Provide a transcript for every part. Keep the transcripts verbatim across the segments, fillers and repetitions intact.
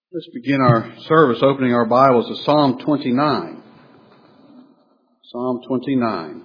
Let's begin our service opening our Bibles to Psalm twenty-nine. Psalm twenty-nine.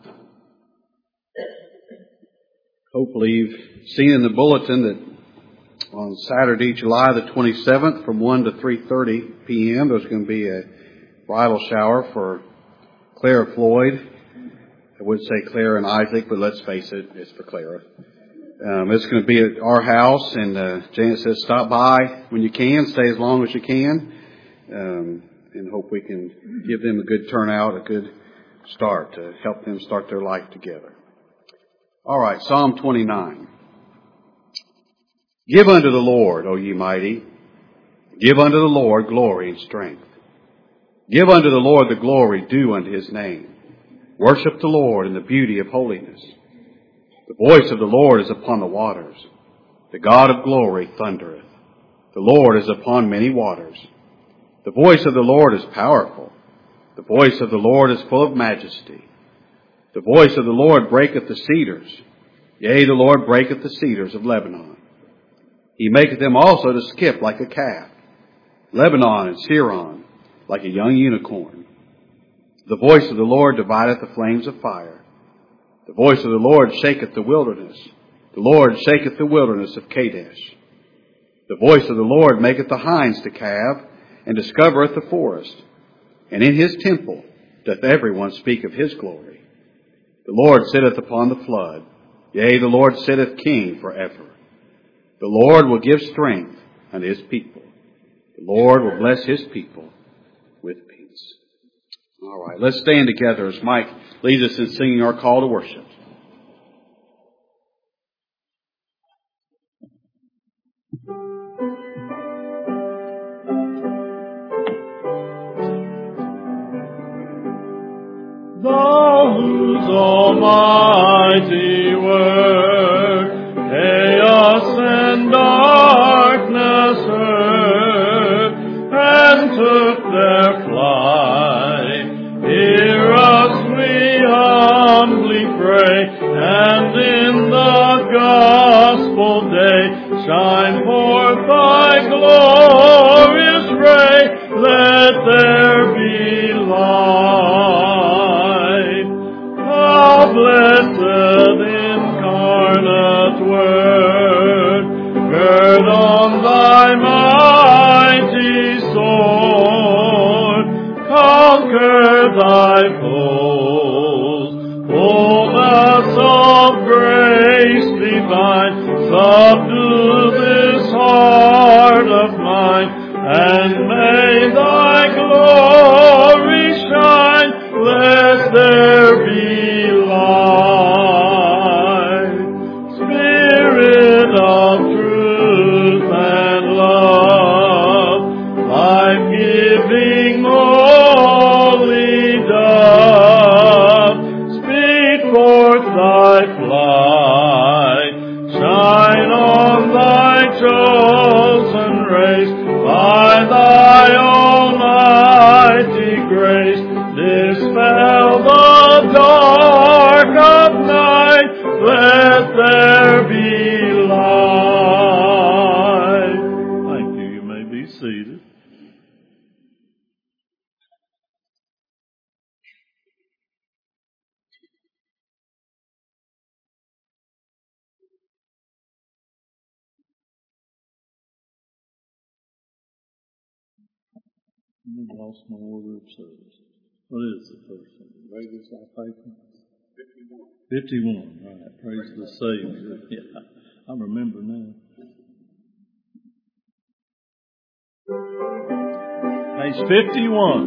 Hopefully you've seen in the bulletin that on Saturday, July the twenty-seventh, from one to three thirty p.m., there's going to be a bridal shower for Clara Floyd. I would say Clara and Isaac, but let's face it, it's for Clara. Um, it's going to be at our house, and uh, Janet says stop by when you can, stay as long as you can, um, and hope we can give them a good turnout, a good start to help them start their life together. All right, Psalm twenty-nine. Give unto the Lord, O ye mighty, give unto the Lord glory and strength. Give unto the Lord the glory due unto his name. Worship the Lord in the beauty of holiness. The voice of the Lord is upon the waters. The God of glory thundereth. The Lord is upon many waters. The voice of the Lord is powerful. The voice of the Lord is full of majesty. The voice of the Lord breaketh the cedars. Yea, the Lord breaketh the cedars of Lebanon. He maketh them also to skip like a calf. Lebanon and Sirion like a young unicorn. The voice of the Lord divideth the flames of fire. The voice of the Lord shaketh the wilderness. The Lord shaketh the wilderness of Kadesh. The voice of the Lord maketh the hinds to calve, and discovereth the forest. And in his temple doth everyone speak of his glory. The Lord sitteth upon the flood. Yea, the Lord sitteth king forever. The Lord will give strength unto his people. The Lord will bless his people with peace. All right, let's stand together as Mike leads us in singing our call to worship. Thou whose almighty work chaos and darkness heard, and took their flight, hear us, we humbly pray, and in the gospel day shine forth thy glorious ray. Let there be light. How blessed incarnate word, gird on thy mighty sword, conquer thy foes, fullness of grace divine, subdue this heart of mine, and may thy glory shine. Let there be light. Spirit of truth and love, life-giving holy dove, speed forth thy flight, shine on thy chosen race, by thy almighty grace, dispel the dark of night, let there be light. Thank you. You may be seated. I lost my order of service. What is the first one? Regular salvation? fifty-one. fifty-one, right. Praise the Savior. Yeah, I remember now. Page fifty-one.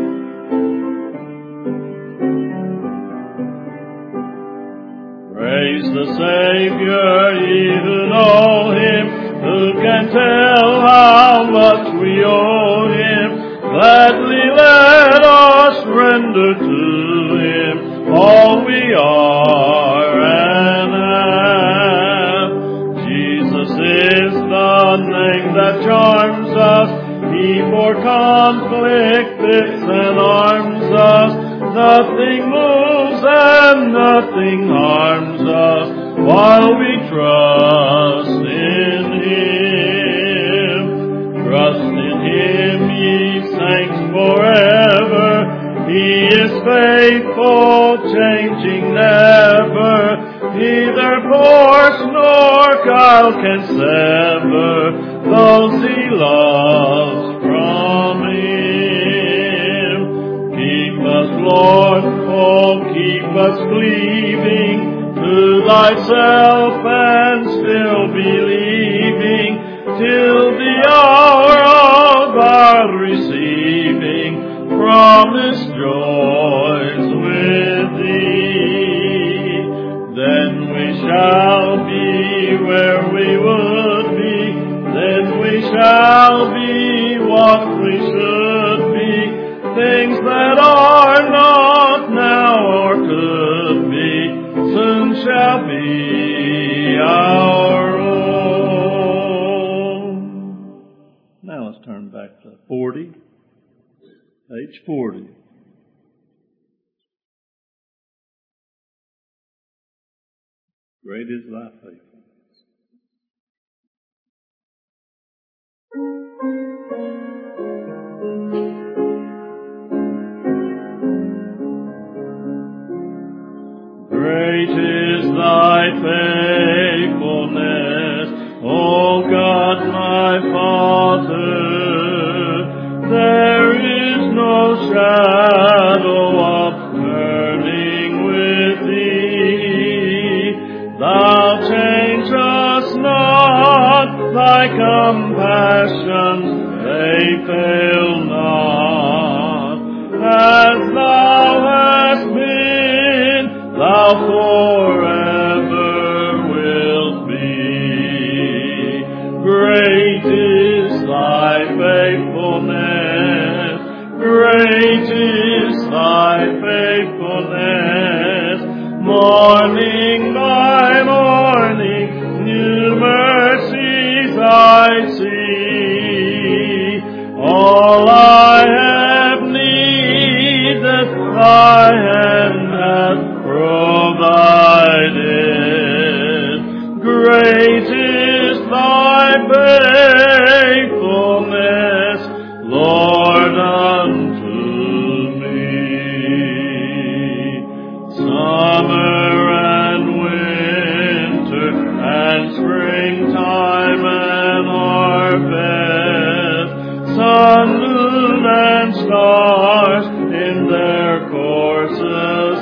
Praise the Savior, ye who know him, who can tell how much we owe him. Gladly let us render to him all we are and have. Jesus is the name that charms us. He for conflict picks and arms us. Nothing moves and nothing harms us while we trust in him. Trust in hell can sever those he loves from him. Keep us, Lord, oh, keep us cleaving to thyself and still believing till the hour of our receiving promised joys with thee. Then we shall be where we would be, then we shall be what we should be, things that are not now or could be, soon shall be our own. Now let's turn back to forty, page forty. Great is thy faithfulness. Great is thy faithfulness, O God my Father. There is no shadow of turning with thee. Thou changest not, thy compassions, they fail not. As thou hast been, thou forever wilt be. Great is thy faithfulness, great is thy faithfulness. Morning by morning, new mercies I see. All I have needed, thy hand hath provided. Great is thy faithfulness, Lord, unto me. Summer and winter and springtime and harvest, sun, moon, and stars in their courses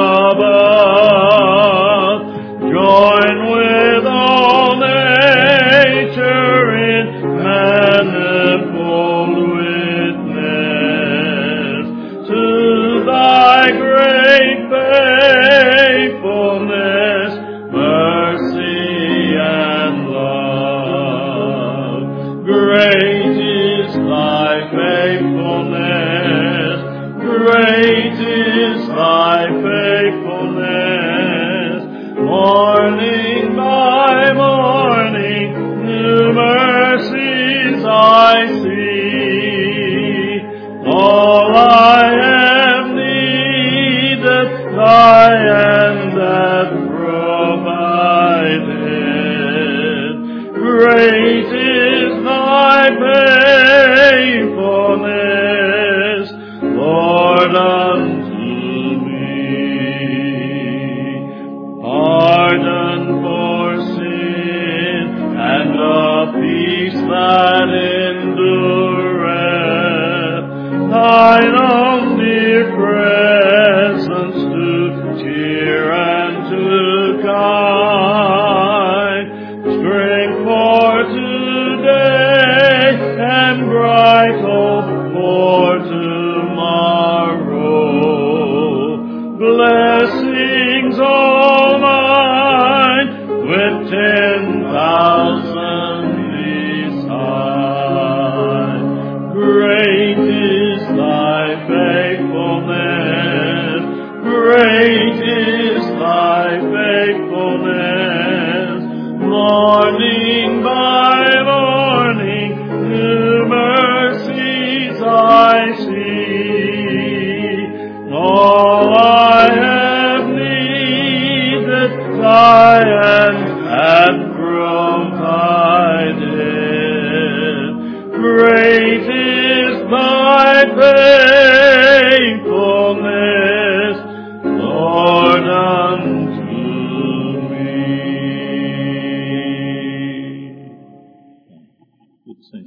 above, join with all nature in manifold witness to thy great faithfulness, mercy, and love. Great is thy faithfulness, great is thy faithfulness. Morning by morning, new mercies I see. All I have needed, thy hand hath provided. Great is thy faithfulness, Lord, unto me. Pardon for sin and a peace that endureth, thine own dear presence to cheer and to guide, strength for today and bright hope for tomorrow. Blessings all mine with ten thousand beside. Great is thy faithfulness, great is thy faithfulness. Morning by morning, new mercies I see. All I have needed, thy hand hath provided. Great is thy faithfulness, Lord, unto me. Good sing.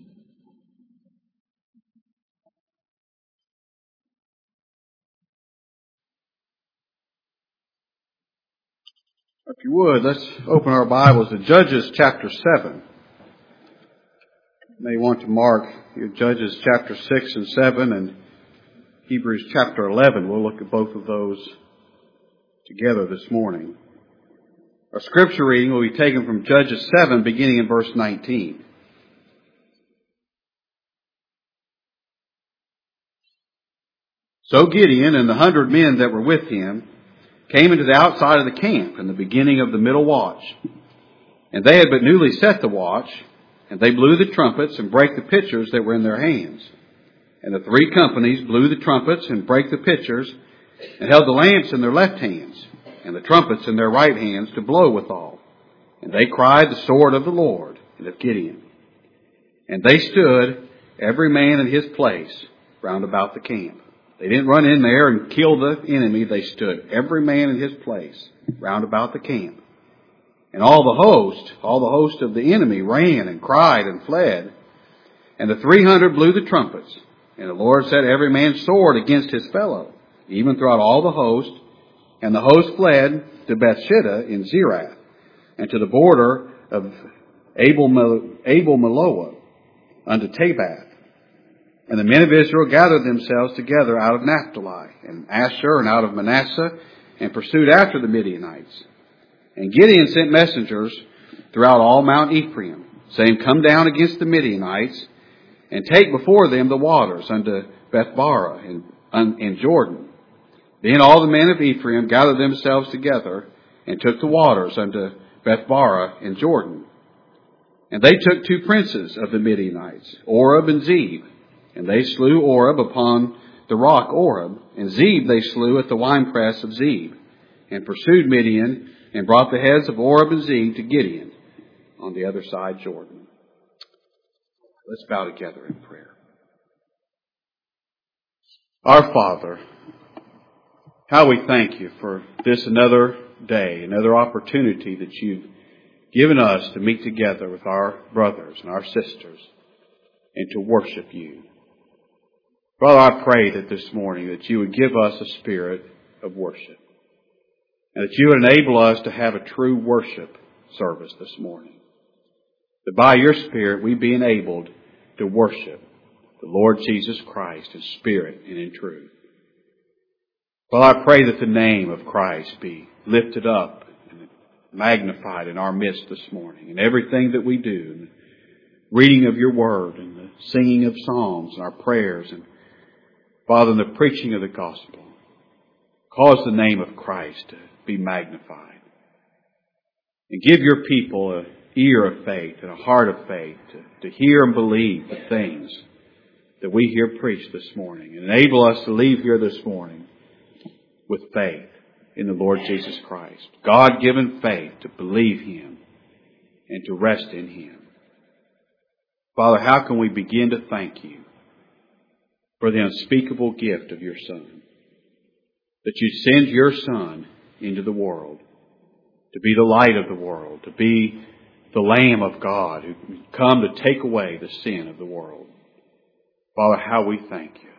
If you would, let's open our Bibles to Judges chapter seven. You may want to mark your Judges chapter six and seven and Hebrews chapter eleven. We'll look at both of those together this morning. Our scripture reading will be taken from Judges seven, beginning in verse nineteen. So Gideon and the hundred men that were with him came into the outside of the camp in the beginning of the middle watch. And they had but newly set the watch, and they blew the trumpets and brake the pitchers that were in their hands. And the three companies blew the trumpets and brake the pitchers, and held the lamps in their left hands, and the trumpets in their right hands to blow withal. And they cried the sword of the Lord and of Gideon. And they stood, every man in his place, round about the camp. They didn't run in there and kill the enemy. They stood, every man in his place, round about the camp. And all the host, all the host of the enemy ran and cried and fled. And the three hundred blew the trumpets. And the Lord set every man's sword against his fellow, even throughout all the host. And the host fled to Bethshitta in Zerath, and to the border of Abel-Meholah unto Tabath. And the men of Israel gathered themselves together out of Naphtali and Asher and out of Manasseh, and pursued after the Midianites. And Gideon sent messengers throughout all Mount Ephraim, saying, Come down against the Midianites, and take before them the waters unto Bethbara in, in Jordan. Then all the men of Ephraim gathered themselves together, and took the waters unto Bethbara in Jordan. And they took two princes of the Midianites, Oreb and Zeb. And they slew Oreb upon the rock Oreb, and Zeb they slew at the winepress of Zeb, and pursued Midian, and brought the heads of Oreb and Zeb to Gideon on the other side Jordan. Let's bow together in prayer. Our Father, how we thank you for this another day, another opportunity that you've given us to meet together with our brothers and our sisters and to worship you. Father, I pray that this morning that you would give us a spirit of worship, and that you would enable us to have a true worship service this morning. That by your Spirit we be enabled to worship the Lord Jesus Christ in spirit and in truth. Father, I pray that the name of Christ be lifted up and magnified in our midst this morning, in everything that we do, in the reading of your word and the singing of psalms and our prayers, and Father, in the preaching of the gospel. Cause the name of Christ to be magnified. And give your people an ear of faith and a heart of faith to, to hear and believe the things that we hear preached this morning. And enable us to leave here this morning with faith in the Lord Jesus Christ. God-given faith to believe Him and to rest in Him. Father, how can we begin to thank you for the unspeakable gift of your Son? That you send your Son into the world to be the light of the world, to be the Lamb of God who come to take away the sin of the world. Father, how we thank you.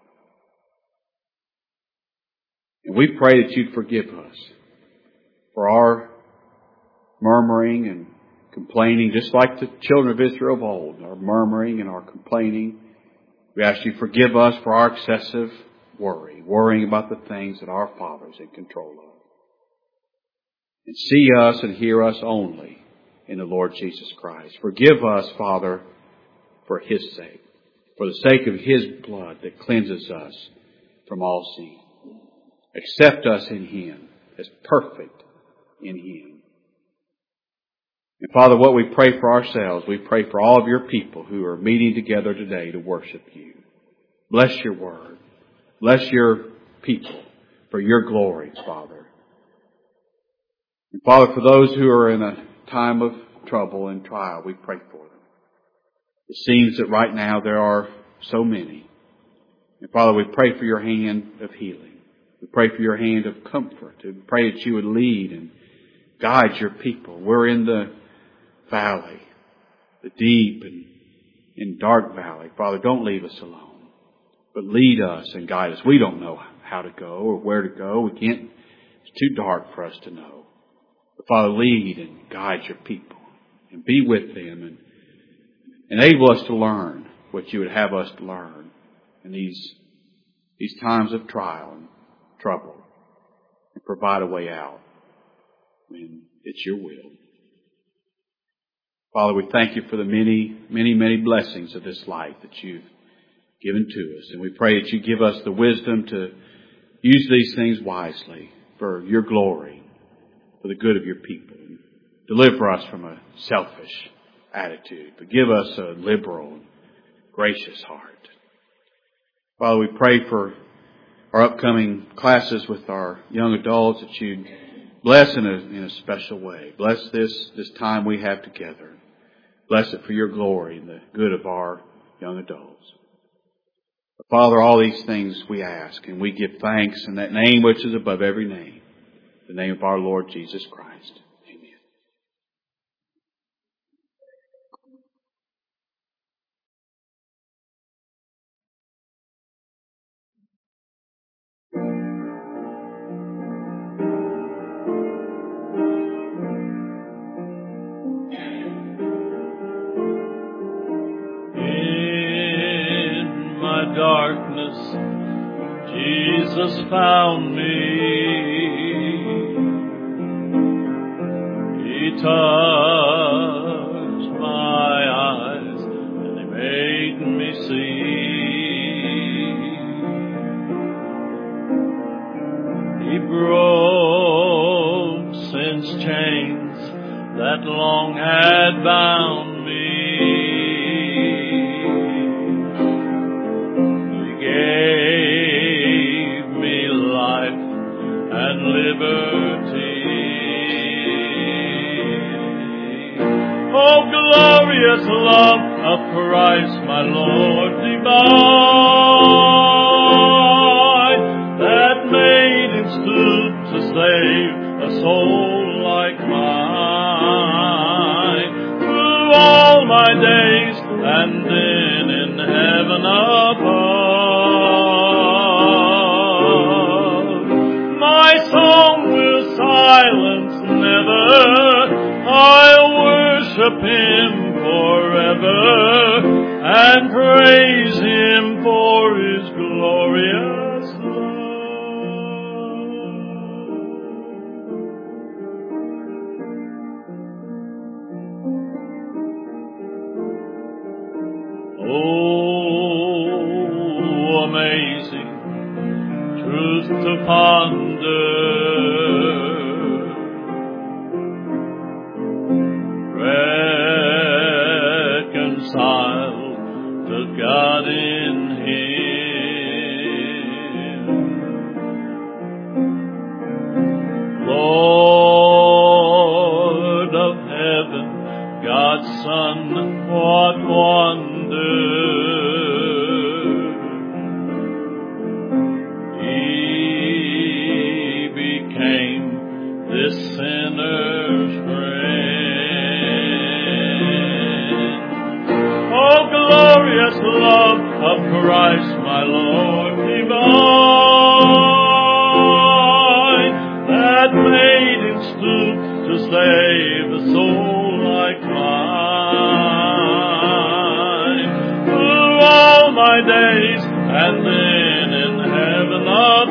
And we pray that you'd forgive us for our murmuring and complaining, just like the children of Israel of old, our murmuring and our complaining. We ask you to forgive us for our excessive worry, worrying about the things that our Father is in control of. And see us and hear us only in the Lord Jesus Christ. Forgive us, Father, for His sake, for the sake of His blood that cleanses us from all sin. Accept us in Him as perfect in Him. And Father, what we pray for ourselves, we pray for all of your people who are meeting together today to worship you. Bless your word. Bless your people for your glory, Father. And Father, for those who are in a time of trouble and trial, we pray for them. It seems that right now there are so many. And Father, we pray for your hand of healing. We pray for your hand of comfort. We pray that you would lead and guide your people. We're in the valley, the deep and in dark valley. Father, don't leave us alone, but lead us and guide us. We don't know how to go or where to go. We can't. It's too dark for us to know. But Father, lead and guide your people and be with them and enable us to learn what you would have us to learn in these, these times of trial and trouble, and provide a way out when it's your will. Father, we thank you for the many, many, many blessings of this life that you've given to us. And we pray that you give us the wisdom to use these things wisely for your glory, for the good of your people. Deliver us from a selfish attitude, but give us a liberal and gracious heart. Father, we pray for our upcoming classes with our young adults, that you bless in a, in a special way. Bless this, this time we have together. Bless it for your glory and the good of our young adults. But Father, all these things we ask, and we give thanks in that name which is above every name, the name of our Lord Jesus Christ. Darkness, Jesus found me. He touched my eyes and He made me see. He broke sin's chains that long had bound me. Gave me life and liberty. Oh, glorious love of Christ, my Lord divine, that made Him stoop to save a soul like mine. Through all my days and then in heaven above, silence never, I'll worship Him forever and praise Him for His glorious love. Oh, amazing truth to ponder, reconciled to God in Him. Lord of heaven, God's Son, what wonder. He became this sinner's friend. Oh, glorious love of Christ, my Lord divine, that made Him stoop to save a soul like mine. Through all my days and then in heaven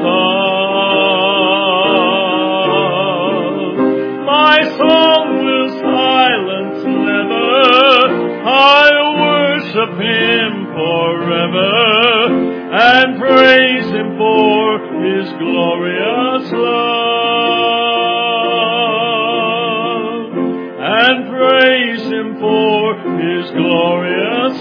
above, my song will silence never, I'll worship Him forever and praise Him for His glorious love, and praise Him for His glorious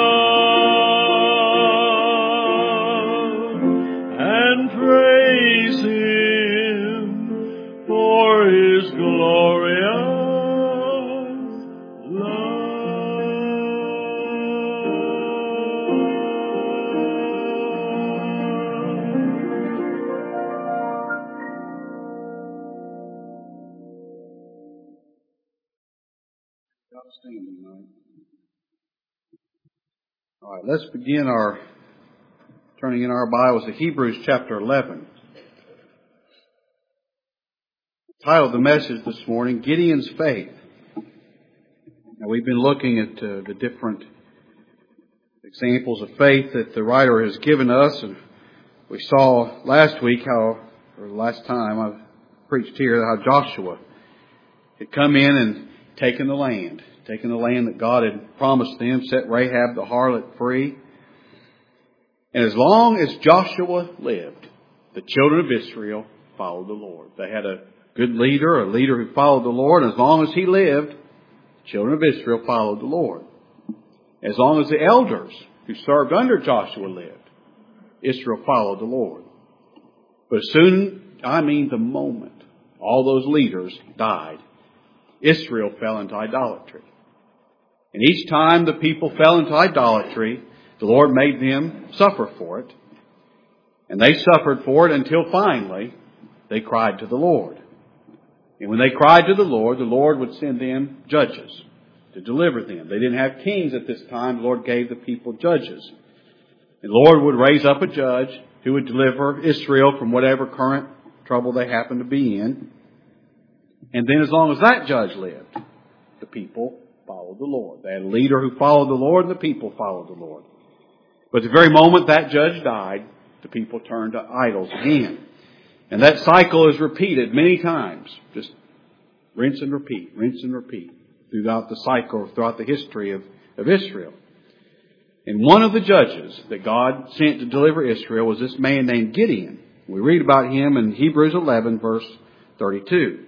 love, and praise Him for His glorious love. Outstanding, right? All right, let's begin our turning in our Bibles to Hebrews chapter eleven. The title of the message this morning, Gideon's Faith. Now, we've been looking at uh, the different examples of faith that the writer has given us, and we saw last week how, or last time I preached here, how Joshua had come in and taken the land, taken the land that God had promised them, set Rahab the harlot free. And as long as Joshua lived, the children of Israel followed the Lord. They had a good leader, a leader who followed the Lord. As long as he lived, the children of Israel followed the Lord. As long as the elders who served under Joshua lived, Israel followed the Lord. But as soon, I mean the moment, all those leaders died, Israel fell into idolatry. And each time the people fell into idolatry, the Lord made them suffer for it. And they suffered for it until finally they cried to the Lord. And when they cried to the Lord, the Lord would send them judges to deliver them. They didn't have kings at this time. The Lord gave the people judges. And the Lord would raise up a judge who would deliver Israel from whatever current trouble they happened to be in. And then as long as that judge lived, the people followed the Lord. They had a leader who followed the Lord, and the people followed the Lord. But the very moment that judge died, the people turned to idols again. And that cycle is repeated many times. Just rinse and repeat, rinse and repeat throughout the cycle, throughout the history of, of Israel. And one of the judges that God sent to deliver Israel was this man named Gideon. We read about him in Hebrews eleven, verse thirty-two.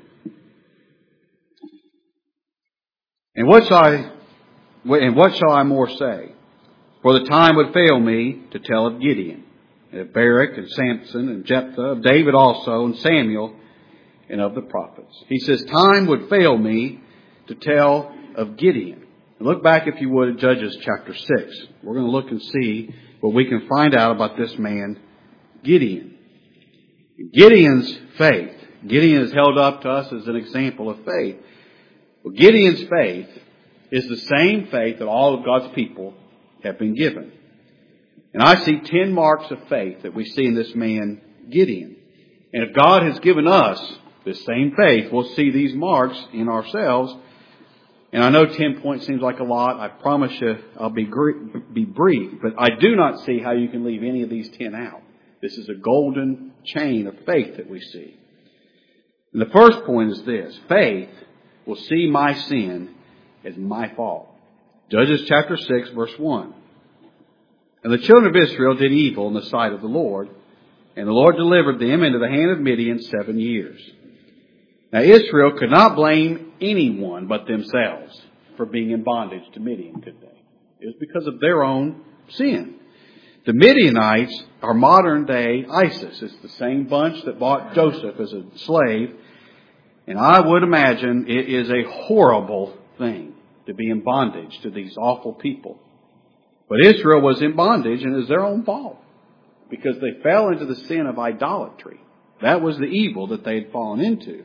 And what shall I, and what shall I more say? For the time would fail me to tell of Gideon, and of Barak, and Samson, and Jephthah, of David also, and Samuel, and of the prophets. He says, time would fail me to tell of Gideon. And look back, if you would, at Judges chapter six. We're going to look and see what we can find out about this man, Gideon. Gideon's faith. Gideon is held up to us as an example of faith. Well, Gideon's faith is the same faith that all of God's people have been given. And I see ten marks of faith that we see in this man, Gideon. And if God has given us this same faith, we'll see these marks in ourselves. And I know ten points seems like a lot. I promise you I'll be, be brief. But I do not see how you can leave any of these ten out. This is a golden chain of faith that we see. And the first point is this. Faith will see my sin as my fault. Judges chapter six, verse one. And the children of Israel did evil in the sight of the Lord, and the Lord delivered them into the hand of Midian seven years. Now Israel could not blame anyone but themselves for being in bondage to Midian, could they? It was because of their own sin. The Midianites are modern day ISIS. It's the same bunch that bought Joseph as a slave. And I would imagine it is a horrible thing to be in bondage to these awful people. But Israel was in bondage, and it was their own fault because they fell into the sin of idolatry. That was the evil that they had fallen into.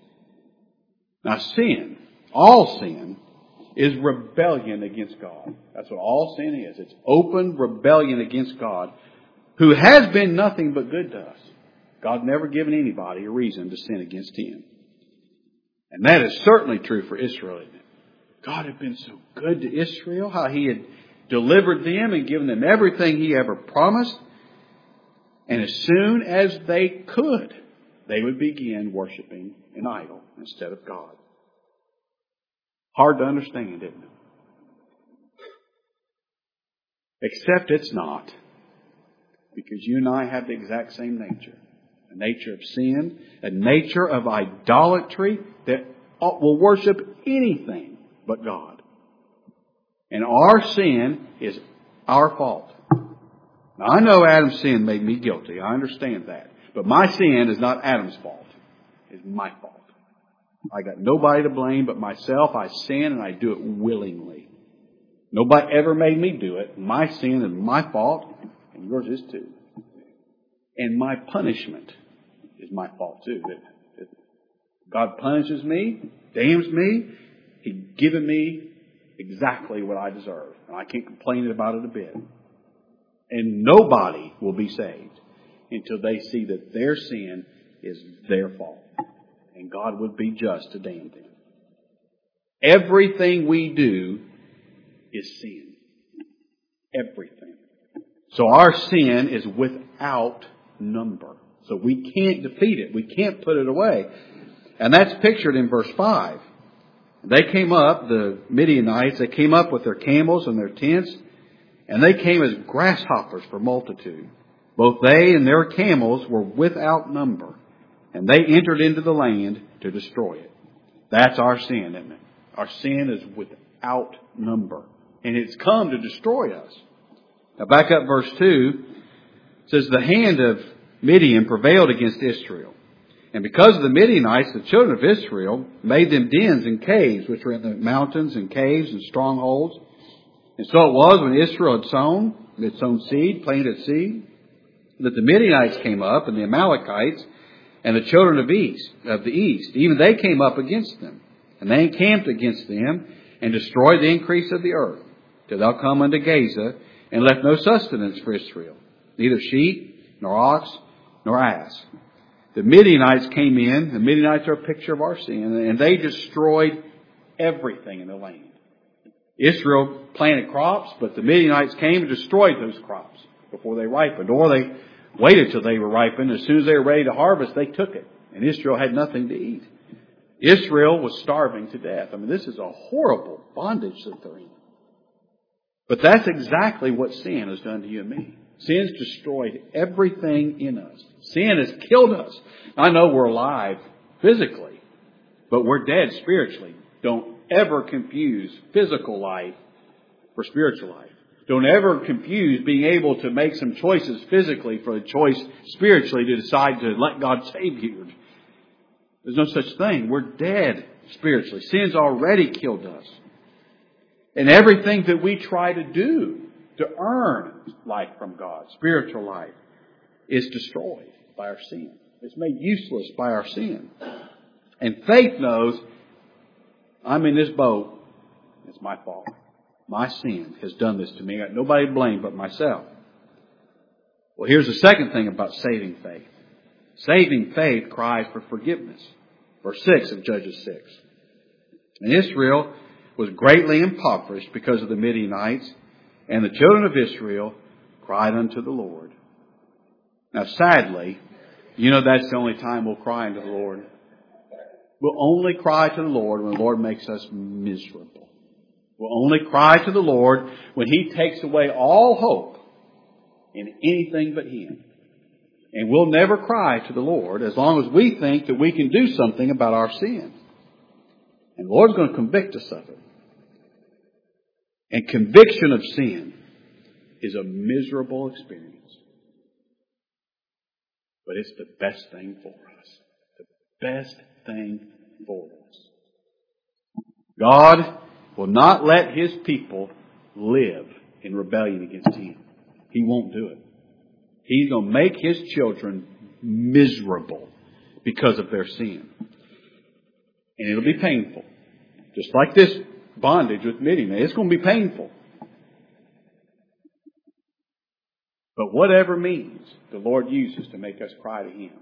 Now sin, all sin, is rebellion against God. That's what all sin is. It's open rebellion against God, who has been nothing but good to us. God never given anybody a reason to sin against Him. And that is certainly true for Israel, isn't it? God had been so good to Israel, how He had delivered them and given them everything He ever promised. And as soon as they could, they would begin worshiping an idol instead of God. Hard to understand, isn't it? Except it's not. Because you and I have the exact same nature. A nature of sin, a nature of idolatry that will worship anything but God. And our sin is our fault. Now, I know Adam's sin made me guilty. I understand that. But my sin is not Adam's fault. It's my fault. I got nobody to blame but myself. I sin and I do it willingly. Nobody ever made me do it. My sin is my fault, and yours is too. And my punishment is my fault too. God punishes me, damns me. He's given me exactly what I deserve. And I can't complain about it a bit. And nobody will be saved until they see that their sin is their fault. And God would be just to damn them. Everything we do is sin. Everything. So our sin is without number. So we can't defeat it. We can't put it away. And that's pictured in verse five. They came up, the Midianites, they came up with their camels and their tents, and they came as grasshoppers for multitude. Both they and their camels were without number, and they entered into the land to destroy it. That's our sin, isn't it? Our sin is without number, and it's come to destroy us. Now back up verse two. It says, the hand of Midian prevailed against Israel. And because of the Midianites, the children of Israel made them dens and caves, which were in the mountains and caves and strongholds. And so it was when Israel had sown, had sown seed, planted seed, that the Midianites came up, and the Amalekites, and the children of east of the east. Even they came up against them. And they encamped against them, and destroyed the increase of the earth, till thou come unto Gaza, and left no sustenance for Israel, neither sheep, nor ox, nor ass. The Midianites came in. The Midianites are a picture of our sin. And they destroyed everything in the land. Israel planted crops, but the Midianites came and destroyed those crops before they ripened. Or they waited till they were ripened. As soon as they were ready to harvest, they took it. And Israel had nothing to eat. Israel was starving to death. I mean, this is a horrible bondage that they're in. But that's exactly what sin has done to you and me. Sin's destroyed everything in us. Sin has killed us. I know we're alive physically, but we're dead spiritually. Don't ever confuse physical life for spiritual life. Don't ever confuse being able to make some choices physically for a choice spiritually to decide to let God save you. There's no such thing. We're dead spiritually. Sin's already killed us. And everything that we try to do to earn life from God, spiritual life, is destroyed by our sin. It's made useless by our sin. And faith knows, I'm in this boat. It's my fault. My sin has done this to me. I got nobody to blame but myself. Well, here's the second thing about saving faith. Saving faith cries for forgiveness. Verse six of Judges six. And Israel was greatly impoverished because of the Midianites, and the children of Israel cried unto the Lord. Now, sadly, you know that's the only time we'll cry unto the Lord. We'll only cry to the Lord when the Lord makes us miserable. We'll only cry to the Lord when He takes away all hope in anything but Him. And we'll never cry to the Lord as long as we think that we can do something about our sin. And the Lord's going to convict us of it. And conviction of sin is a miserable experience. But it's the best thing for us. The best thing for us. God will not let His people live in rebellion against Him. He won't do it. He's going to make His children miserable because of their sin. And it'll be painful. Just like this bondage with Midian. It's going to be painful. But whatever means the Lord uses to make us cry to Him,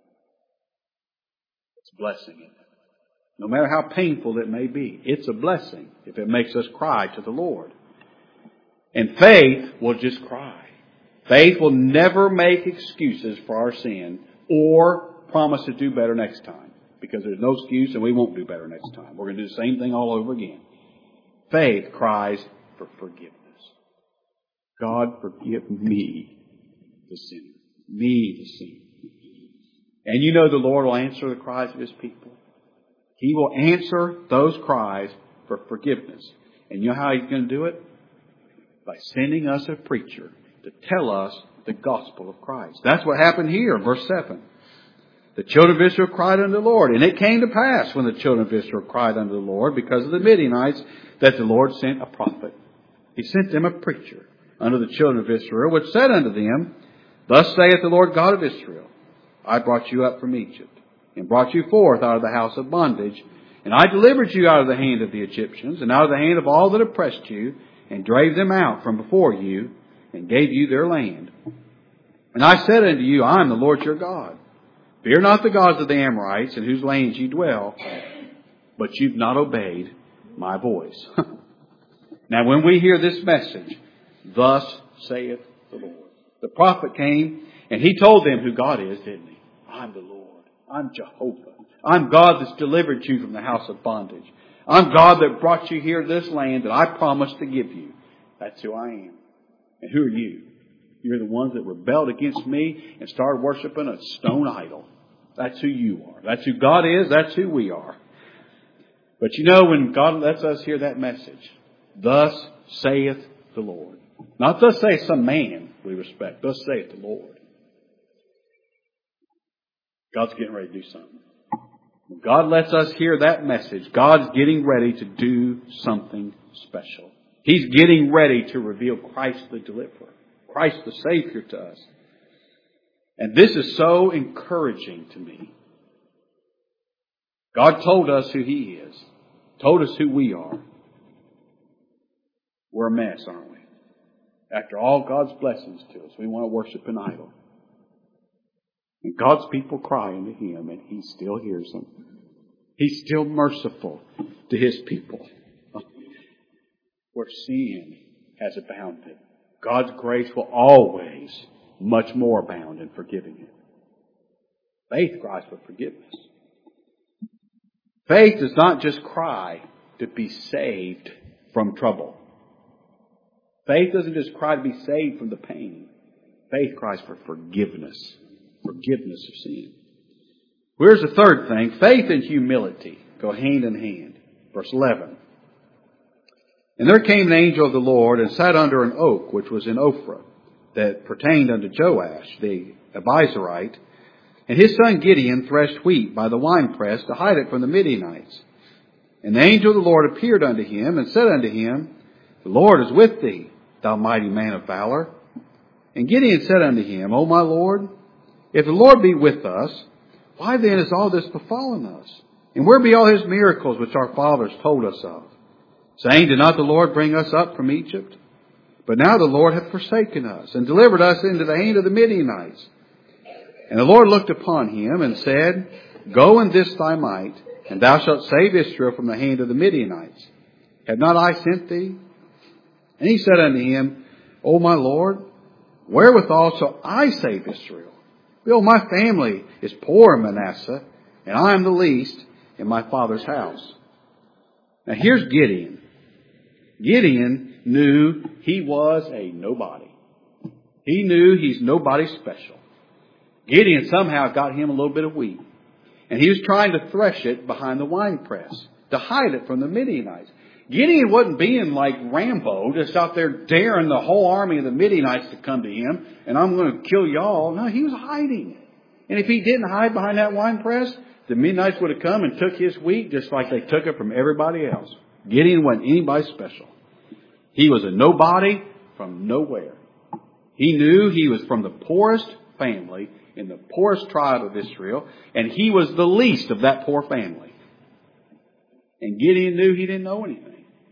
it's a blessing, isn't it? No matter how painful it may be, it's a blessing if it makes us cry to the Lord. And faith will just cry. Faith will never make excuses for our sin or promise to do better next time. Because there's no excuse and we won't do better next time. We're going to do the same thing all over again. Faith cries for forgiveness. God, forgive me, the sinner. Me, the sinner. And you know the Lord will answer the cries of His people. He will answer those cries for forgiveness. And you know how He's going to do it? By sending us a preacher to tell us the gospel of Christ. That's what happened here, verse seven. The children of Israel cried unto the Lord. And it came to pass when the children of Israel cried unto the Lord because of the Midianites that the Lord sent a prophet. He sent them a preacher unto the children of Israel, which said unto them, Thus saith the Lord God of Israel, I brought you up from Egypt, and brought you forth out of the house of bondage, And I delivered you out of the hand of the Egyptians, and out of the hand of all that oppressed you, and drave them out from before you, and gave you their land. And I said unto you, I am the Lord your God. Fear not the gods of the Amorites, in whose lands ye dwell, but you've not obeyed my voice. Now when we hear this message, thus saith the Lord. The prophet came, and he told them who God is, didn't he? I'm the Lord. I'm Jehovah. I'm God that's delivered you from the house of bondage. I'm God that brought you here to this land that I promised to give you. That's who I am. And who are you? You're the ones that rebelled against me and started worshiping a stone idol. That's who you are. That's who God is. That's who we are. But you know, when God lets us hear that message, thus saith the Lord. Not thus saith some man we respect. Thus saith the Lord. God's getting ready to do something. When God lets us hear that message, God's getting ready to do something special. He's getting ready to reveal Christ the deliverer, Christ the Savior to us. And this is so encouraging to me. God told us who He is, told us who we are. We're a mess, aren't we? After all God's blessings to us, we want to worship an idol. And God's people cry unto Him, and He still hears them. He's still merciful to His people. Where sin has abounded, God's grace will always much more abound in forgiving it. Faith cries for forgiveness. Faith does not just cry to be saved from trouble. Faith doesn't just cry to be saved from the pain. Faith cries for forgiveness. Forgiveness of sin. Here's the third thing. Faith and humility go hand in hand. Verse eleven. And there came an angel of the Lord and sat under an oak which was in Ophrah, that pertained unto Joash the Abiezrite. And his son Gideon threshed wheat by the winepress to hide it from the Midianites. And the angel of the Lord appeared unto him and said unto him, The Lord is with thee, thou mighty man of valor. And Gideon said unto him, O my Lord, if the Lord be with us, why then is all this befallen us? And where be all His miracles which our fathers told us of? Saying, Did not the Lord bring us up from Egypt? But now the Lord hath forsaken us, and delivered us into the hand of the Midianites. And the Lord looked upon him, and said, Go in this thy might, and thou shalt save Israel from the hand of the Midianites. Have not I sent thee? And he said unto him, O my Lord, wherewithal shall I save Israel? Behold, my family is poor in Manasseh, and I am the least in my father's house. Now here's Gideon. Gideon knew he was a nobody. He knew he's nobody special. Gideon somehow got him a little bit of wheat. And he was trying to thresh it behind the winepress to hide it from the Midianites. Gideon wasn't being like Rambo, just out there daring the whole army of the Midianites to come to him, and I'm going to kill y'all. No, he was hiding. And if he didn't hide behind that winepress, the Midianites would have come and took his wheat just like they took it from everybody else. Gideon wasn't anybody special. He was a nobody from nowhere. He knew he was from the poorest family in the poorest tribe of Israel, and he was the least of that poor family. And Gideon knew he didn't know anything.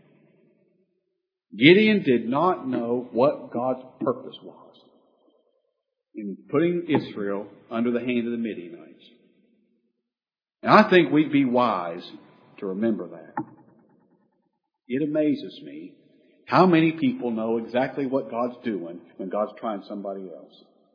Gideon did not know what God's purpose was in putting Israel under the hand of the Midianites. And I think we'd be wise to remember that. It amazes me how many people know exactly what God's doing when God's trying somebody else.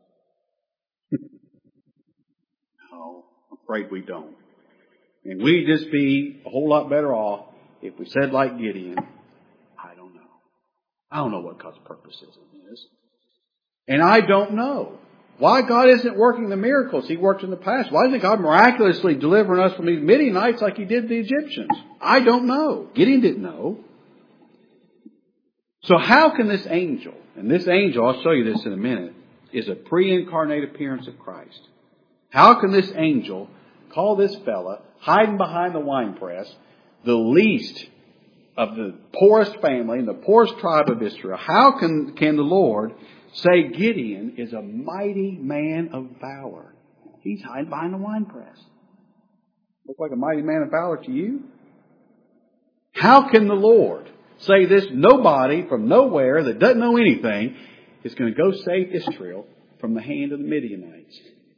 No, I'm afraid we don't. And we'd just be a whole lot better off if we said like Gideon, I don't know. I don't know what God's purpose is in this. And I don't know why God isn't working the miracles He worked in the past. Why isn't God miraculously delivering us from these Midianites like He did the Egyptians? I don't know. Gideon didn't know. So how can this angel, and this angel, I'll show you this in a minute, is a pre-incarnate appearance of Christ. How can this angel call this fella hiding behind the winepress, the least of the poorest family in the poorest tribe of Israel? How can, can the Lord say Gideon is a mighty man of valor? He's hiding behind the winepress. Look like a mighty man of valor to you? How can the Lord say this nobody from nowhere that doesn't know anything is going to go save Israel from the hand of the Midianites?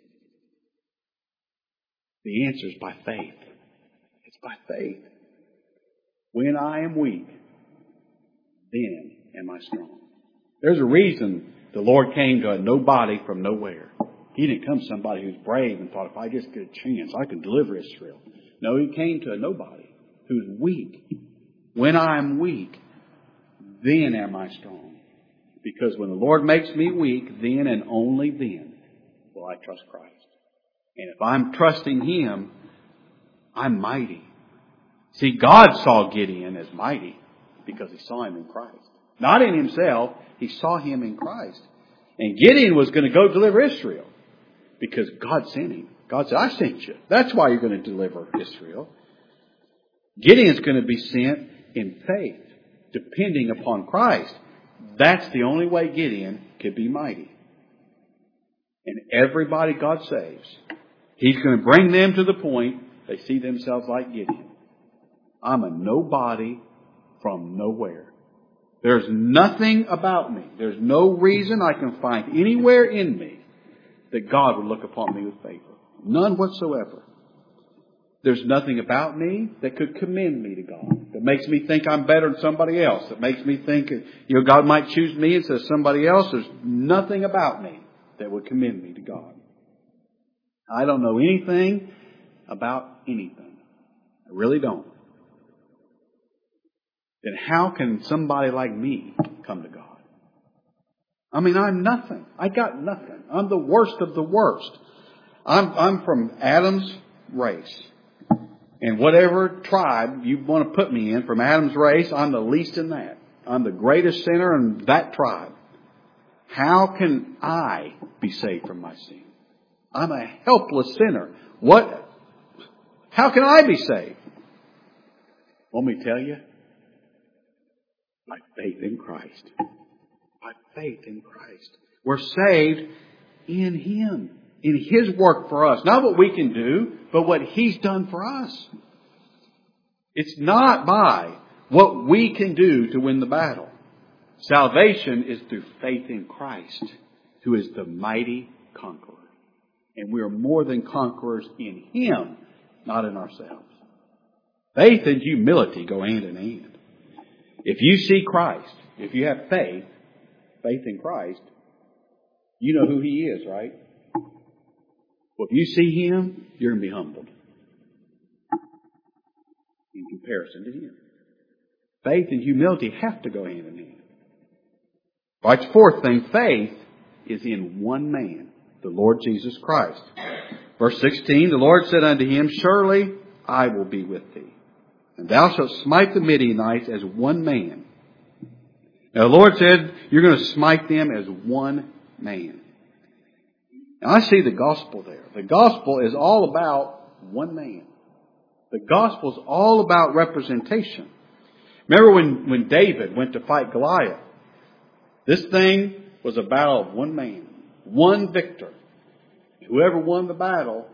The answer is by faith. It's by faith. When I am weak, then am I strong. There's a reason the Lord came to a nobody from nowhere. He didn't come to somebody who's brave and thought, if I just get a chance, I can deliver Israel. No, He came to a nobody who's weak. When I am weak, then am I strong. Because when the Lord makes me weak, then and only then will I trust Christ. And if I'm trusting Him, I'm mighty. See, God saw Gideon as mighty because He saw him in Christ. Not in himself, He saw him in Christ. And Gideon was going to go deliver Israel because God sent him. God said, I sent you. That's why you're going to deliver Israel. Gideon's going to be sent in faith, depending upon Christ. That's the only way Gideon could be mighty. And everybody God saves, He's going to bring them to the point they see themselves like Gideon. I'm a nobody from nowhere. There's nothing about me. There's no reason I can find anywhere in me that God would look upon me with favor. None whatsoever. There's nothing about me that could commend me to God, that makes me think I'm better than somebody else, that makes me think, you know, God might choose me instead of somebody else. There's nothing about me that would commend me to God. I don't know anything about anything. I really don't. Then how can somebody like me come to God? I mean, I'm nothing. I got nothing. I'm the worst of the worst. I'm, I'm from Adam's race. And whatever tribe you want to put me in from Adam's race, I'm the least in that. I'm the greatest sinner in that tribe. How can I be saved from my sin? I'm a helpless sinner. What? How can I be saved? Want me to tell you? By faith in Christ. By faith in Christ. We're saved in Him. In His work for us. Not what we can do, but what He's done for us. It's not by what we can do to win the battle. Salvation is through faith in Christ, who is the mighty conqueror. And we are more than conquerors in Him, not in ourselves. Faith and humility go hand in hand. If you see Christ, if you have faith, faith in Christ, you know who He is, right? Well, if you see Him, you're going to be humbled in comparison to Him. Faith and humility have to go hand in hand. Right, the fourth thing, faith is in one man, the Lord Jesus Christ. Verse sixteen, the Lord said unto him, surely I will be with thee, and thou shalt smite the Midianites as one man. Now the Lord said, you're going to smite them as one man. Now I see the gospel there. The gospel is all about one man. The gospel is all about representation. Remember when, when David went to fight Goliath? This thing was a battle of one man, one victor. Whoever won the battle,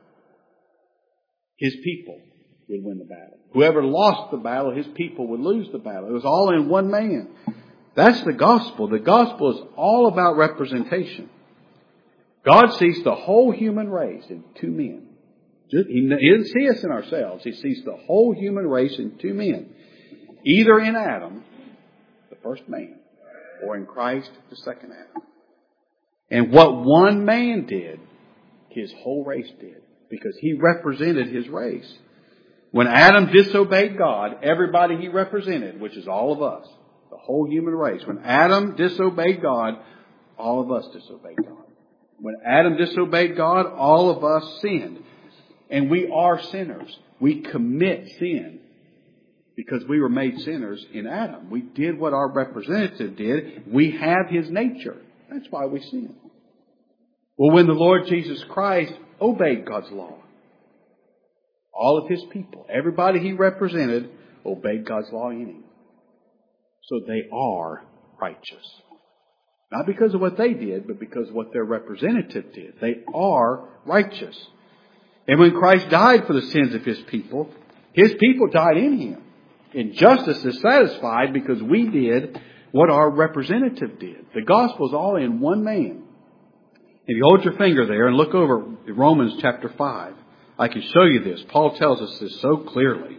his people would win the battle. Whoever lost the battle, his people would lose the battle. It was all in one man. That's the gospel. The gospel is all about representation. God sees the whole human race in two men. He doesn't see us in ourselves. He sees the whole human race in two men. Either in Adam, the first man, or in Christ, the second Adam. And what one man did, his whole race did. Because he represented his race. When Adam disobeyed God, everybody he represented, which is all of us, the whole human race. When Adam disobeyed God, all of us disobeyed God. When Adam disobeyed God, all of us sinned. And we are sinners. We commit sin because we were made sinners in Adam. We did what our representative did. We have his nature. That's why we sin. Well, when the Lord Jesus Christ obeyed God's law, all of his people, everybody he represented, obeyed God's law in him. So they are righteous. Not because of what they did, but because of what their representative did. They are righteous. And when Christ died for the sins of his people, his people died in him. Injustice is satisfied because we did what our representative did. The gospel is all in one man. If you hold your finger there and look over Romans chapter five, I can show you this. Paul tells us this so clearly.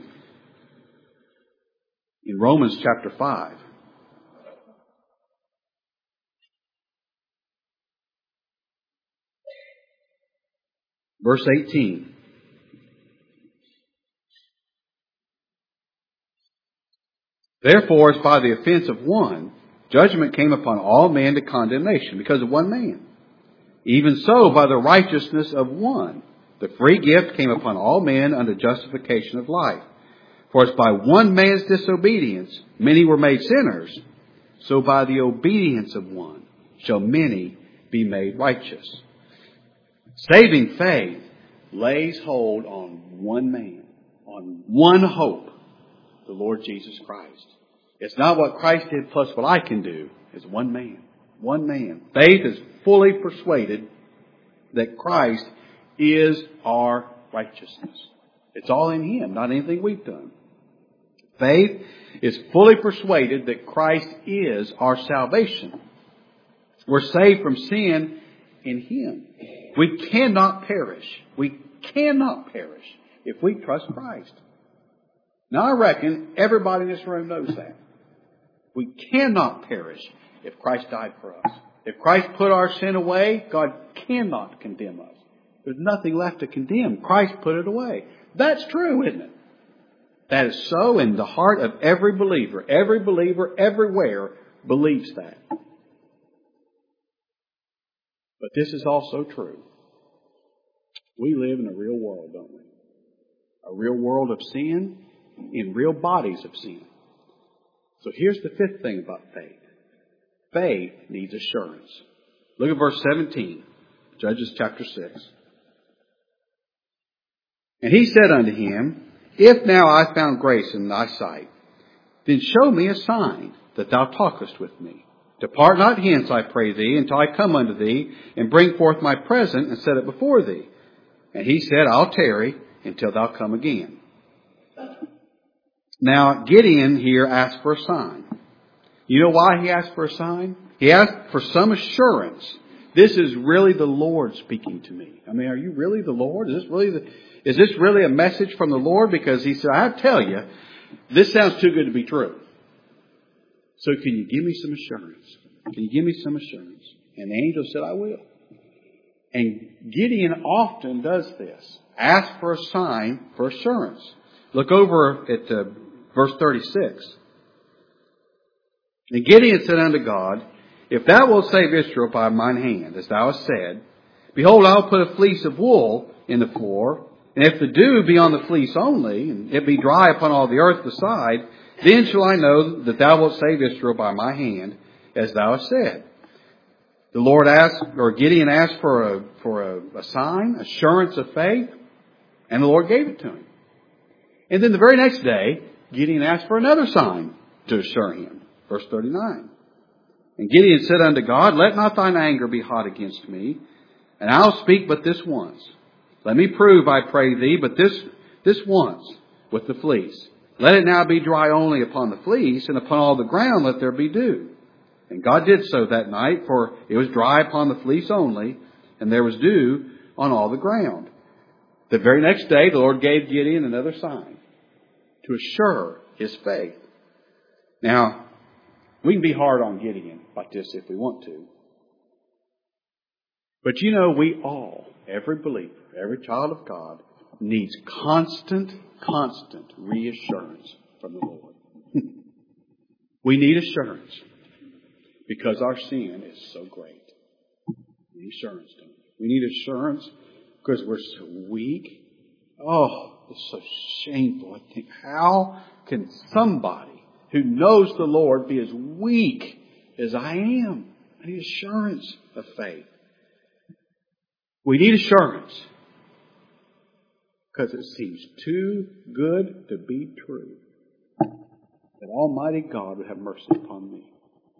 In Romans chapter five. Verse eighteen. Therefore, as by the offense of one, judgment came upon all men to condemnation, because of one man. Even so, by the righteousness of one, the free gift came upon all men unto justification of life. For as by one man's disobedience many were made sinners, so by the obedience of one shall many be made righteous. Saving faith lays hold on one man, on one hope, the Lord Jesus Christ. It's not what Christ did plus what I can do. It's one man. One man. Faith is fully persuaded that Christ is our righteousness. It's all in Him, not anything we've done. Faith is fully persuaded that Christ is our salvation. We're saved from sin in Him. We cannot perish. We cannot perish if we trust Christ. Now I reckon everybody in this room knows that. We cannot perish if Christ died for us. If Christ put our sin away, God cannot condemn us. There's nothing left to condemn. Christ put it away. That's true, isn't it? That is so in the heart of every believer. Every believer everywhere believes that. But this is also true. We live in a real world, don't we? A real world of sin in real bodies of sin. So here's the fifth thing about faith. Faith needs assurance. Look at verse seventeen, Judges chapter six. And he said unto him, If now I found grace in thy sight, then show me a sign that thou talkest with me. Depart not hence, I pray thee, until I come unto thee, and bring forth my present, and set it before thee. And he said, I'll tarry until thou come again. Now, Gideon here asked for a sign. You know why he asked for a sign? He asked for some assurance. This is really the Lord speaking to me. I mean, are you really the Lord? Is this really the, is this really a message from the Lord? Because he said, I tell you, this sounds too good to be true. So can you give me some assurance? Can you give me some assurance? And the angel said, I will. And Gideon often does this. Ask for a sign for assurance. Look over at uh, verse thirty-six. And Gideon said unto God, If thou wilt save Israel by mine hand, as thou hast said, behold, I will put a fleece of wool in the floor, and if the dew be on the fleece only, and it be dry upon all the earth beside, then shall I know that thou wilt save Israel by my hand, as thou hast said. The Lord asked, or Gideon asked for a for a, a sign, assurance of faith, and the Lord gave it to him. And then the very next day, Gideon asked for another sign to assure him. Verse thirty-nine. And Gideon said unto God, Let not thine anger be hot against me, and I'll speak but this once. Let me prove, I pray thee, but this this once with the fleece. Let it now be dry only upon the fleece, and upon all the ground let there be dew. And God did so that night, for it was dry upon the fleece only, and there was dew on all the ground. The very next day, the Lord gave Gideon another sign to assure his faith. Now, we can be hard on Gideon like this if we want to. But you know, we all, every believer, every child of God, needs constant, constant reassurance from the Lord. We need assurance because our sin is so great. We need assurance, don't we? We need assurance because we're so weak. Oh, it's so shameful. I think, how can somebody who knows the Lord be as weak as I am? I need assurance of faith. We need assurance because it seems too good to be true that Almighty God would have mercy upon me.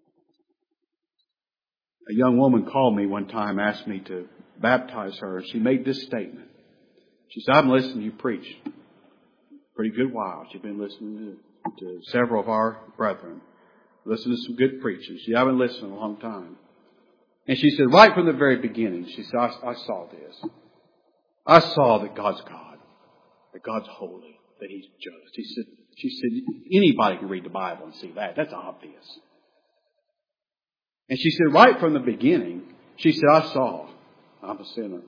A young woman called me one time, asked me to baptize her. She made this statement. She said, I've been listening to you preach pretty good while. She's been listening to several of our brethren. Listen to some good preaching. She haven't listened in a long time. And she said, right from the very beginning, she said, I, I saw this. I saw that God's God, that God's holy, that He's just. He said, she said, anybody can read the Bible and see that. That's obvious. And she said, right from the beginning, she said, I saw I'm a sinner.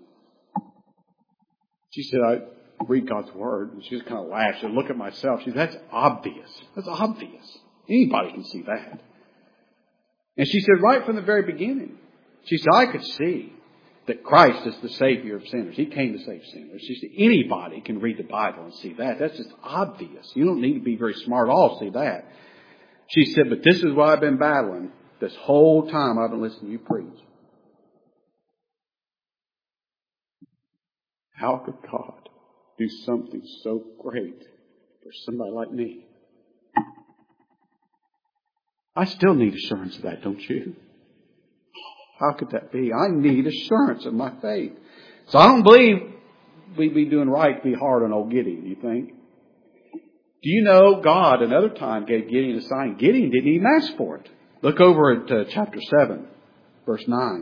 She said, I read God's Word. And she just kind of laughed. She said, look at myself. She said, that's obvious. That's obvious. Anybody can see that. And she said, right from the very beginning, she said, I could see that Christ is the Savior of sinners. He came to save sinners. She said, anybody can read the Bible and see that. That's just obvious. You don't need to be very smart at all to see that. She said, but this is what I've been battling this whole time I've been listening to you preach. How could God do something so great for somebody like me? I still need assurance of that, don't you? How could that be? I need assurance of my faith. So I don't believe we'd be doing right to be hard on old Gideon, you think? Do you know God another time gave Gideon a sign? Gideon didn't even ask for it. Look over at uh, chapter seven, verse nine.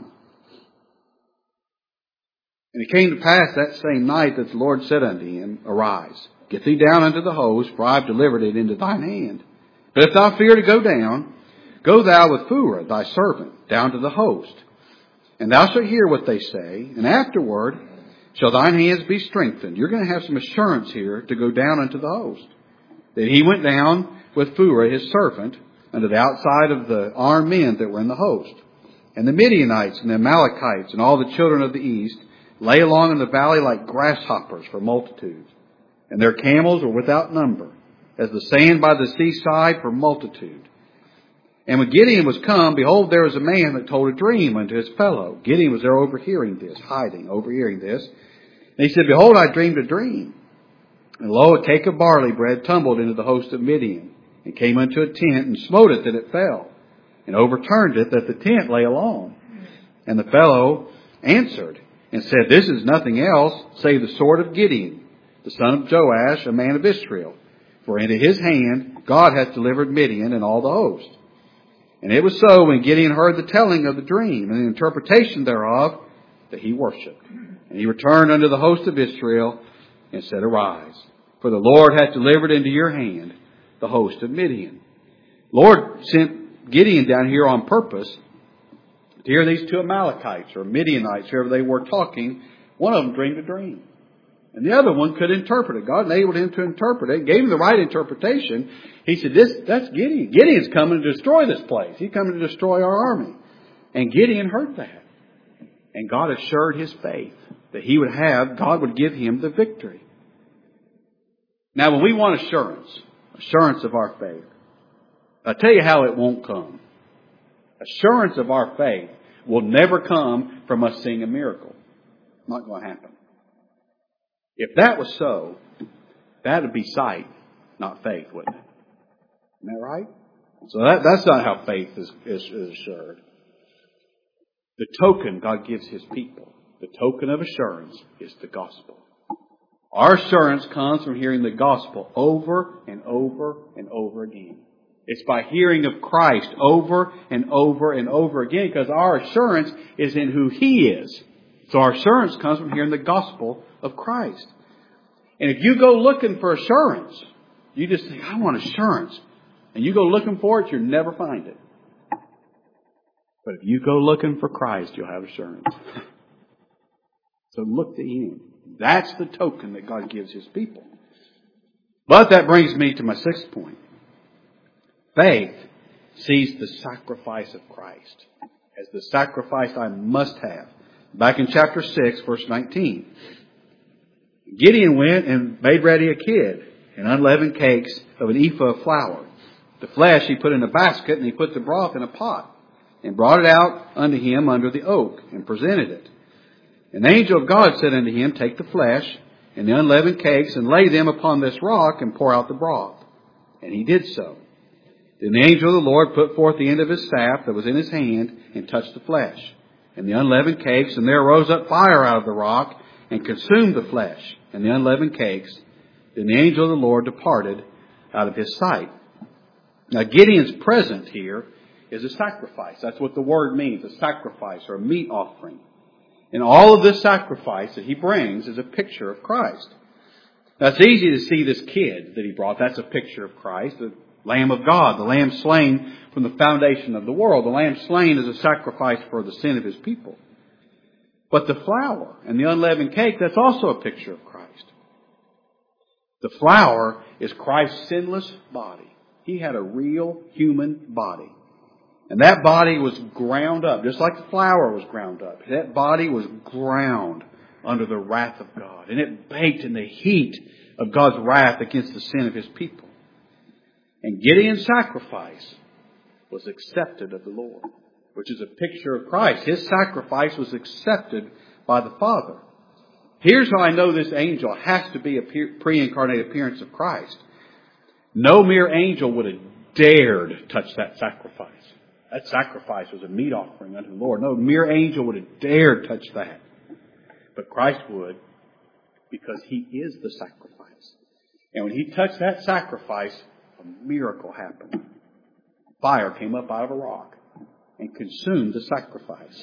And it came to pass that same night that the Lord said unto him, Arise, get thee down unto the host, for I have delivered it into thine hand. But if thou fear to go down, go thou with Phurah thy servant down to the host. And thou shalt hear what they say, and afterward shall thine hands be strengthened. You're going to have some assurance here to go down unto the host. That he went down with Phurah his servant unto the outside of the armed men that were in the host. And the Midianites and the Amalekites and all the children of the east lay along in the valley like grasshoppers for multitudes. And their camels were without number, as the sand by the seaside for multitude. And when Gideon was come, behold, there was a man that told a dream unto his fellow. Gideon was there overhearing this, hiding, overhearing this. And he said, Behold, I dreamed a dream. And lo, a cake of barley bread tumbled into the host of Midian, and came unto a tent, and smote it that it fell, and overturned it that the tent lay alone. And the fellow answered, and said, This is nothing else, save the sword of Gideon, the son of Joash, a man of Israel. For into his hand God hath delivered Midian and all the host. And it was so, when Gideon heard the telling of the dream and the interpretation thereof, that he worshipped. And he returned unto the host of Israel, and said, Arise, for the Lord hath delivered into your hand the host of Midian. Lord sent Gideon down here on purpose to hear these two Amalekites or Midianites, whoever they were talking. One of them dreamed a dream, and the other one could interpret it. God enabled him to interpret it, gave him the right interpretation. He said, "This that's Gideon. Gideon's coming to destroy this place. He's coming to destroy our army." And Gideon heard that, and God assured his faith that he would have, God would give him the victory. Now, when we want assurance, assurance of our faith, I'll tell you how it won't come. Assurance of our faith will never come from us seeing a miracle. It's not going to happen. If that was so, that would be sight, not faith, wouldn't it? Isn't that right? So that, that's not how faith is, is, is assured. The token God gives His people, the token of assurance, is the gospel. Our assurance comes from hearing the gospel over and over and over again. It's by hearing of Christ over and over and over again, because our assurance is in who He is. So our assurance comes from hearing the gospel of Christ. And if you go looking for assurance, you just think, I want assurance. And you go looking for it, you'll never find it. But if you go looking for Christ, you'll have assurance. So look to Him. That's the token that God gives His people. But that brings me to my sixth point. Faith sees the sacrifice of Christ as the sacrifice I must have. Back in chapter six, verse nineteen. Gideon went and made ready a kid and unleavened cakes of an ephah of flour. The flesh he put in a basket, and he put the broth in a pot, and brought it out unto him under the oak, and presented it. And the angel of God said unto him, Take the flesh and the unleavened cakes, and lay them upon this rock, and pour out the broth. And he did so. Then the angel of the Lord put forth the end of his staff that was in his hand, and touched the flesh and the unleavened cakes, and there rose up fire out of the rock, and consumed the flesh and the unleavened cakes. Then the angel of the Lord departed out of his sight. Now Gideon's present here is a sacrifice. That's what the word means, a sacrifice or a meat offering. And all of this sacrifice that he brings is a picture of Christ. Now it's easy to see this kid that he brought. That's a picture of Christ, the Lamb of God, the Lamb slain from the foundation of the world. The Lamb slain is a sacrifice for the sin of His people. But the flour and the unleavened cake, that's also a picture of Christ. The flour is Christ's sinless body. He had a real human body. And that body was ground up, just like the flour was ground up. That body was ground under the wrath of God. And it baked in the heat of God's wrath against the sin of His people. And Gideon's sacrifice was accepted of the Lord, which is a picture of Christ. His sacrifice was accepted by the Father. Here's how I know this angel has to be a pre-incarnate appearance of Christ. No mere angel would have dared touch that sacrifice. That sacrifice was a meat offering unto the Lord. No mere angel would have dared touch that. But Christ would, because He is the sacrifice. And when He touched that sacrifice, a miracle happened. Fire came up out of a rock and consumed the sacrifice.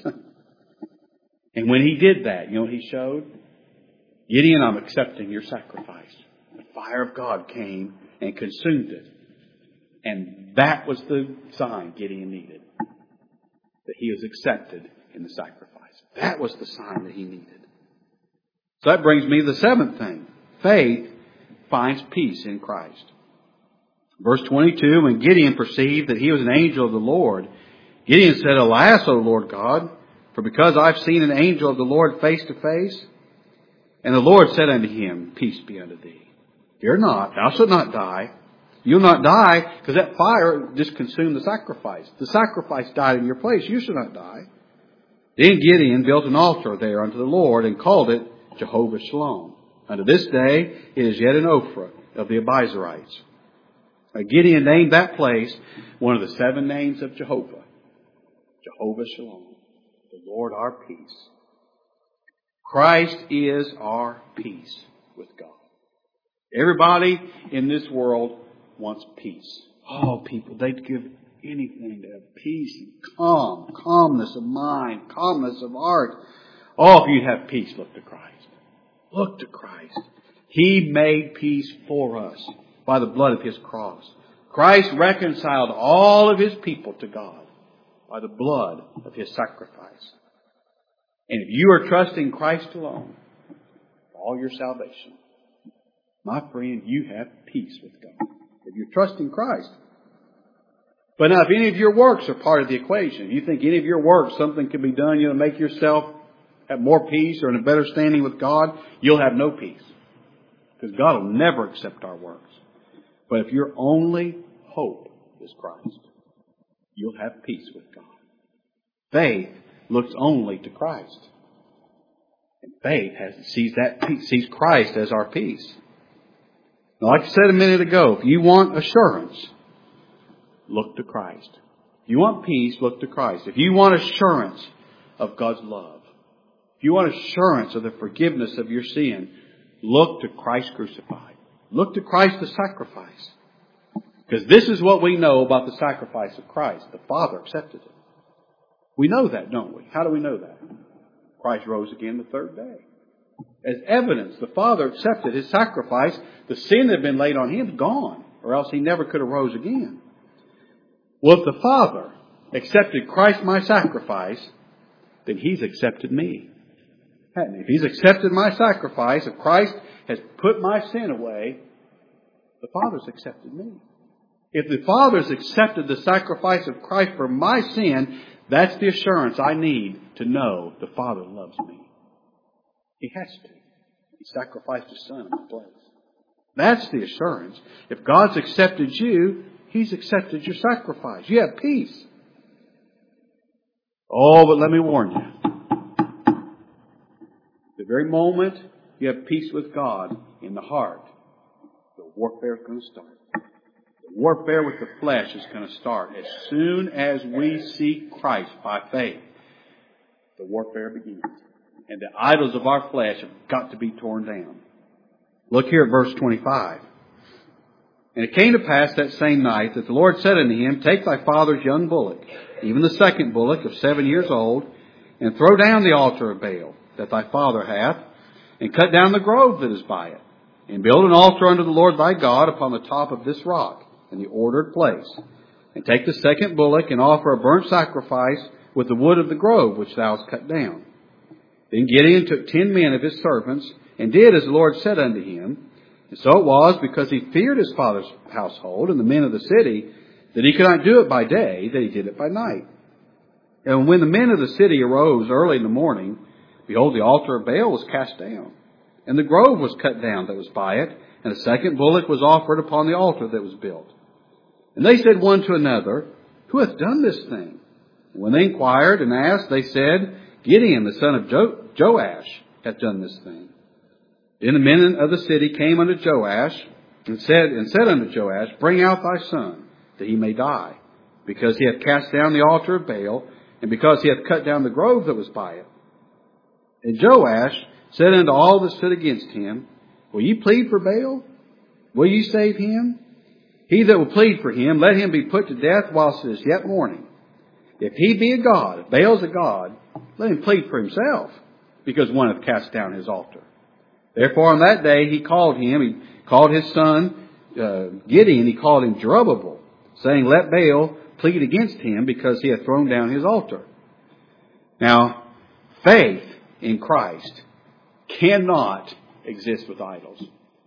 And when He did that, you know what He showed? Gideon, I'm accepting your sacrifice. The fire of God came and consumed it. And that was the sign Gideon needed. That he was accepted in the sacrifice. That was the sign that he needed. So that brings me to the seventh thing. Faith finds peace in Christ. Verse twenty-two, when Gideon perceived that he was an angel of the Lord, Gideon said, Alas, O Lord God, for because I've seen an angel of the Lord face to face. And the Lord said unto him, Peace be unto thee. Fear not, thou shalt not die. You'll not die, because that fire just consumed the sacrifice. The sacrifice died in your place. You shall not die. Then Gideon built an altar there unto the Lord and called it Jehovah Shalom. Unto this day it is yet in Ophrah of the Abiezrites. Gideon named that place one of the seven names of Jehovah. Jehovah Shalom. The Lord our peace. Christ is our peace with God. Everybody in this world wants peace. Oh, people, they'd give anything to have peace and calm, calmness of mind, calmness of heart. Oh, if you'd have peace, look to Christ. Look to Christ. He made peace for us by the blood of His cross. Christ reconciled all of His people to God by the blood of His sacrifice. And if you are trusting Christ alone for all your salvation, my friend, you have peace with God. If you're trusting Christ. But now, if any of your works are part of the equation, if you think any of your works, something can be done, you know, to make yourself have more peace or in a better standing with God, you'll have no peace. Because God will never accept our works. But if your only hope is Christ, you'll have peace with God. Faith looks only to Christ. And faith has, sees that peace, sees Christ as our peace. Now, like I said a minute ago, if you want assurance, look to Christ. If you want peace, look to Christ. If you want assurance of God's love, if you want assurance of the forgiveness of your sin, look to Christ crucified. Look to Christ the sacrifice. Because this is what we know about the sacrifice of Christ. The Father accepted it. We know that, don't we? How do we know that? Christ rose again the third day. As evidence, the Father accepted His sacrifice. The sin that had been laid on Him is gone, or else He never could have rose again. Well, if the Father accepted Christ my sacrifice, then He's accepted me. Hadn't He? If He's accepted my sacrifice, if Christ has put my sin away, the Father's accepted me. If the Father's accepted the sacrifice of Christ for my sin, that's the assurance I need to know the Father loves me. He has to. He sacrificed His Son in my place. That's the assurance. If God's accepted you, He's accepted your sacrifice. You have peace. Oh, but let me warn you. The very moment you have peace with God in the heart, the warfare is going to start. The warfare with the flesh is going to start. As soon as we seek Christ by faith, the warfare begins. And the idols of our flesh have got to be torn down. Look here at verse twenty-five. And it came to pass that same night that the Lord said unto him, Take thy father's young bullock, even the second bullock of seven years old, and throw down the altar of Baal that thy father hath, and cut down the grove that is by it, and build an altar unto the Lord thy God upon the top of this rock, in the ordered place. And take the second bullock, and offer a burnt sacrifice with the wood of the grove which thou hast cut down. Then Gideon took ten men of his servants, and did as the Lord said unto him. And so it was, because he feared his father's household and the men of the city, that he could not do it by day, that he did it by night. And when the men of the city arose early in the morning, behold, the altar of Baal was cast down, and the grove was cut down that was by it, and a second bullock was offered upon the altar that was built. And they said one to another, Who hath done this thing? And when they inquired and asked, they said, Gideon, the son of jo- Joash, hath done this thing. Then the men of the city came unto Joash, and said, and said unto Joash, Bring out thy son, that he may die, because he hath cast down the altar of Baal, and because he hath cut down the grove that was by it. And Joash said unto all that stood against him, Will ye plead for Baal? Will ye save him? He that will plead for him, let him be put to death whilst it is yet morning. If he be a god, if Baal is a god, let him plead for himself, because one hath cast down his altar. Therefore on that day he called him, he called his son uh, Gideon, he called him Jerubbaal, saying, Let Baal plead against him, because he hath thrown down his altar. Now, faith in Christ cannot exist with idols.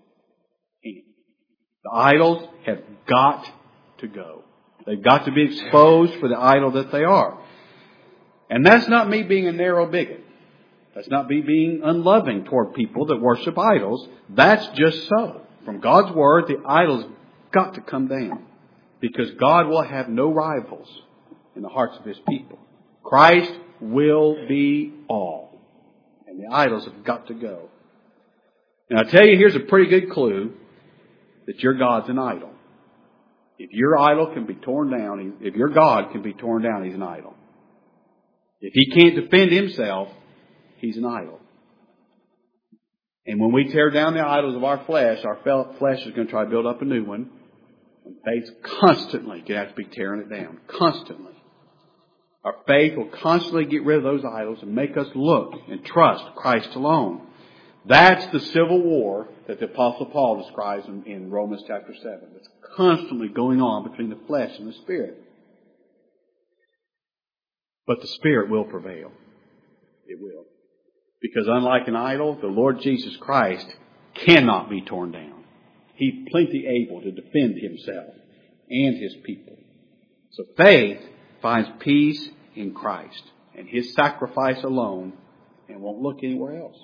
The idols have got to go. They've got to be exposed for the idol that they are. And that's not me being a narrow bigot. That's not me being unloving toward people that worship idols. That's just so. From God's Word, the idols got to come down, because God will have no rivals in the hearts of His people. Christ will be all. And the idols have got to go. And I tell you, here's a pretty good clue that your God's an idol. If your idol can be torn down, if your God can be torn down, He's an idol. If He can't defend Himself, He's an idol. And when we tear down the idols of our flesh, our flesh is going to try to build up a new one. And faith constantly going to have to be tearing it down. Constantly. Our faith will constantly get rid of those idols and make us look and trust Christ alone. That's the civil war that the Apostle Paul describes in, in Romans chapter seven. It's constantly going on between the flesh and the Spirit. But the Spirit will prevail. It will. Because unlike an idol, the Lord Jesus Christ cannot be torn down. He's plenty able to defend Himself and His people. So faith finds peace in Christ and His sacrifice alone, and won't look anywhere else.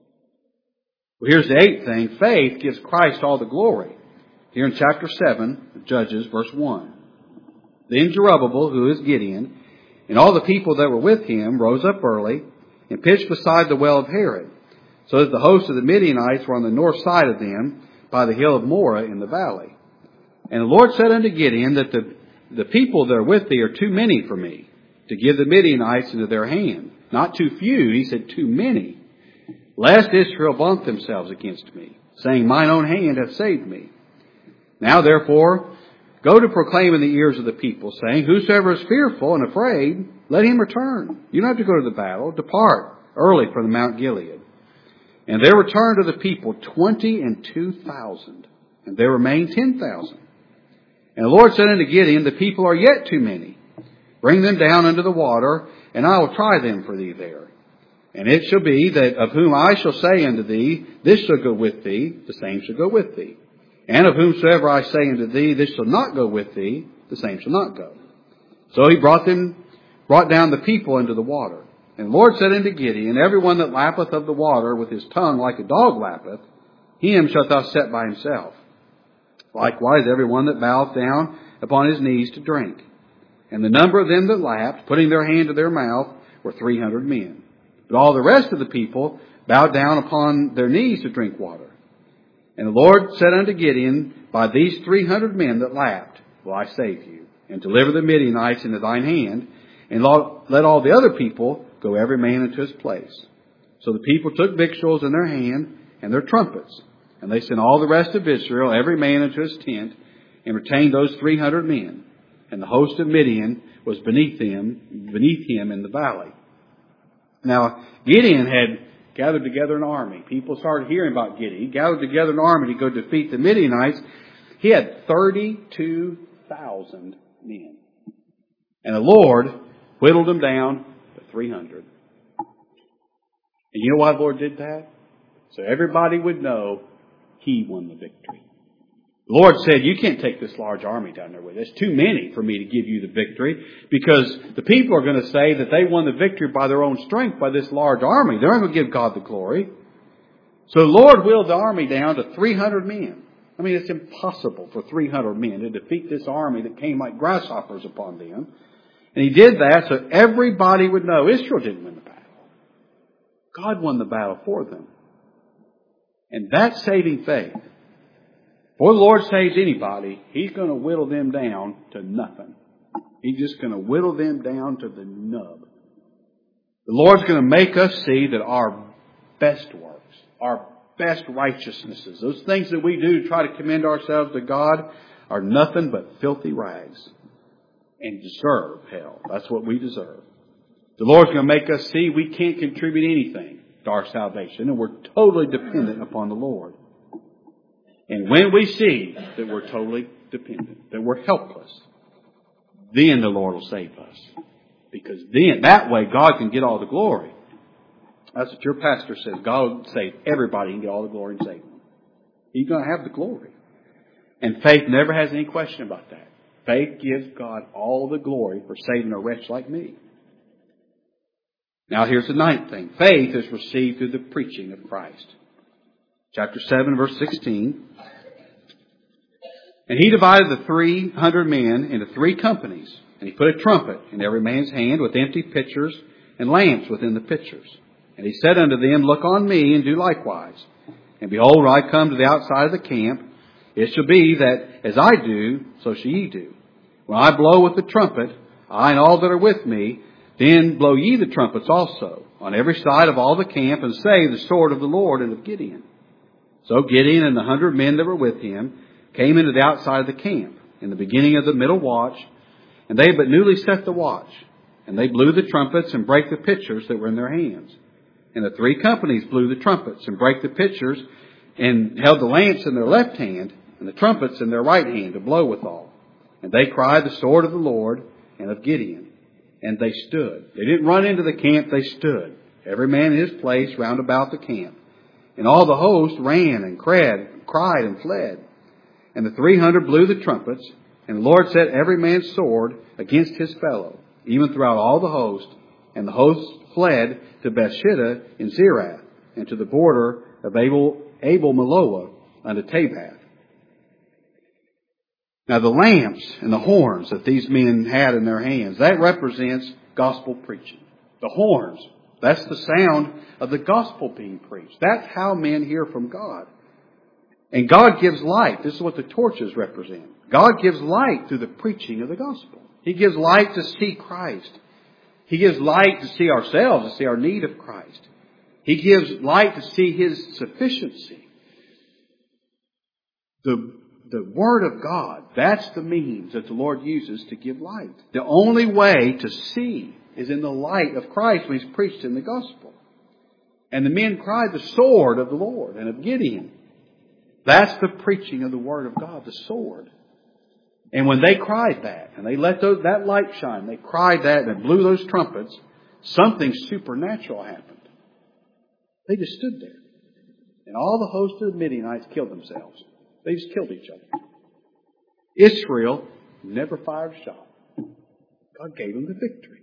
Well, here's the eighth thing. Faith gives Christ all the glory. Here in chapter seven of Judges, verse one. Then Jerubbaal, who is Gideon, and all the people that were with him rose up early and pitched beside the well of Herod, so that the host of the Midianites were on the north side of them by the hill of Moreh in the valley. And the Lord said unto Gideon that the, the people that are with thee are too many for me to give the Midianites into their hand. Not too few, he said too many. Lest Israel vaunt themselves against me, saying, Mine own hand hath saved me. Now therefore, go to proclaim in the ears of the people, saying, Whosoever is fearful and afraid, let him return. You don't have to go to the battle. Depart early from the Mount Gilead. And there returned to the people twenty and two thousand, and there remained ten thousand. And the Lord said unto Gideon, The people are yet too many. Bring them down into the water, and I will try them for thee there. And it shall be that of whom I shall say unto thee, This shall go with thee, the same shall go with thee. And of whomsoever I say unto thee, This shall not go with thee, the same shall not go. So he brought them, brought down the people into the water. And the Lord said unto Gideon, Every one that lappeth of the water with his tongue like a dog lappeth, him shalt thou set by himself. Likewise every one that boweth down upon his knees to drink. And the number of them that lapped, putting their hand to their mouth, were three hundred men. But all the rest of the people bowed down upon their knees to drink water. And the Lord said unto Gideon, By these three hundred men that lapped will I save you, and deliver the Midianites into thine hand, and let all the other people go every man into his place. So the people took victuals in their hand and their trumpets, and they sent all the rest of Israel, every man into his tent, and retained those three hundred men. And the host of Midian was beneath him, beneath him in the valley. Now, Gideon had gathered together an army. People started hearing about Gideon. He gathered together an army to go defeat the Midianites. He had thirty-two thousand men. And the Lord whittled them down to three hundred. And you know why the Lord did that? So everybody would know He won the victory. The Lord said, you can't take this large army down there with you. There's too many for me to give you the victory, because the people are going to say that they won the victory by their own strength, by this large army. They're not going to give God the glory. So the Lord whittled the army down to three hundred men. I mean, it's impossible for three hundred men to defeat this army that came like grasshoppers upon them. And He did that so everybody would know Israel didn't win the battle. God won the battle for them. And that saving faith, before the Lord saves anybody, He's going to whittle them down to nothing. He's just going to whittle them down to the nub. The Lord's going to make us see that our best works, our best righteousnesses, those things that we do to try to commend ourselves to God, are nothing but filthy rags and deserve hell. That's what we deserve. The Lord's going to make us see we can't contribute anything to our salvation, and we're totally dependent upon the Lord. And when we see that we're totally dependent, that we're helpless, then the Lord will save us. Because then, that way, God can get all the glory. That's what your pastor says. God will save everybody and get all the glory and save them. He's going to have the glory. And faith never has any question about that. Faith gives God all the glory for saving a wretch like me. Now here's the ninth thing. Faith is received through the preaching of Christ. Chapter seven, verse sixteen. And He divided the three hundred men into three companies. And He put a trumpet in every man's hand with empty pitchers and lamps within the pitchers. And He said unto them, look on me and do likewise. And behold, when I come to the outside of the camp, it shall be that as I do, so shall ye do. When I blow with the trumpet, I and all that are with me, then blow ye the trumpets also on every side of all the camp, and say, the sword of the Lord and of Gideon. So Gideon and the hundred men that were with him came into the outside of the camp in the beginning of the middle watch, and they but newly set the watch. And they blew the trumpets and brake the pitchers that were in their hands. And the three companies blew the trumpets and brake the pitchers, and held the lamps in their left hand and the trumpets in their right hand to blow withal. And they cried, the sword of the Lord and of Gideon. And they stood. They didn't run into the camp, they stood. Every man in his place round about the camp. And all the host ran and cried, cried and fled. And the three hundred blew the trumpets, and the Lord set every man's sword against his fellow, even throughout all the host. And the host fled to Bethshitta in Zerath, and to the border of Abel, Abel Meloah unto Tabath. Now the lamps and the horns that these men had in their hands, that represents gospel preaching. The horns, that's the sound of the gospel being preached. That's how men hear from God. And God gives light. This is what the torches represent. God gives light through the preaching of the gospel. He gives light to see Christ. He gives light to see ourselves, to see our need of Christ. He gives light to see His sufficiency. The The Word of God, that's the means that the Lord uses to give light. The only way to see is in the light of Christ when He's preached in the gospel. And the men cried, the sword of the Lord and of Gideon. That's the preaching of the Word of God, the sword. And when they cried that, and they let those, that light shine, they cried that and blew those trumpets, something supernatural happened. They just stood there. And all the host of the Midianites killed themselves. They just killed each other. Israel never fired a shot. God gave them the victory.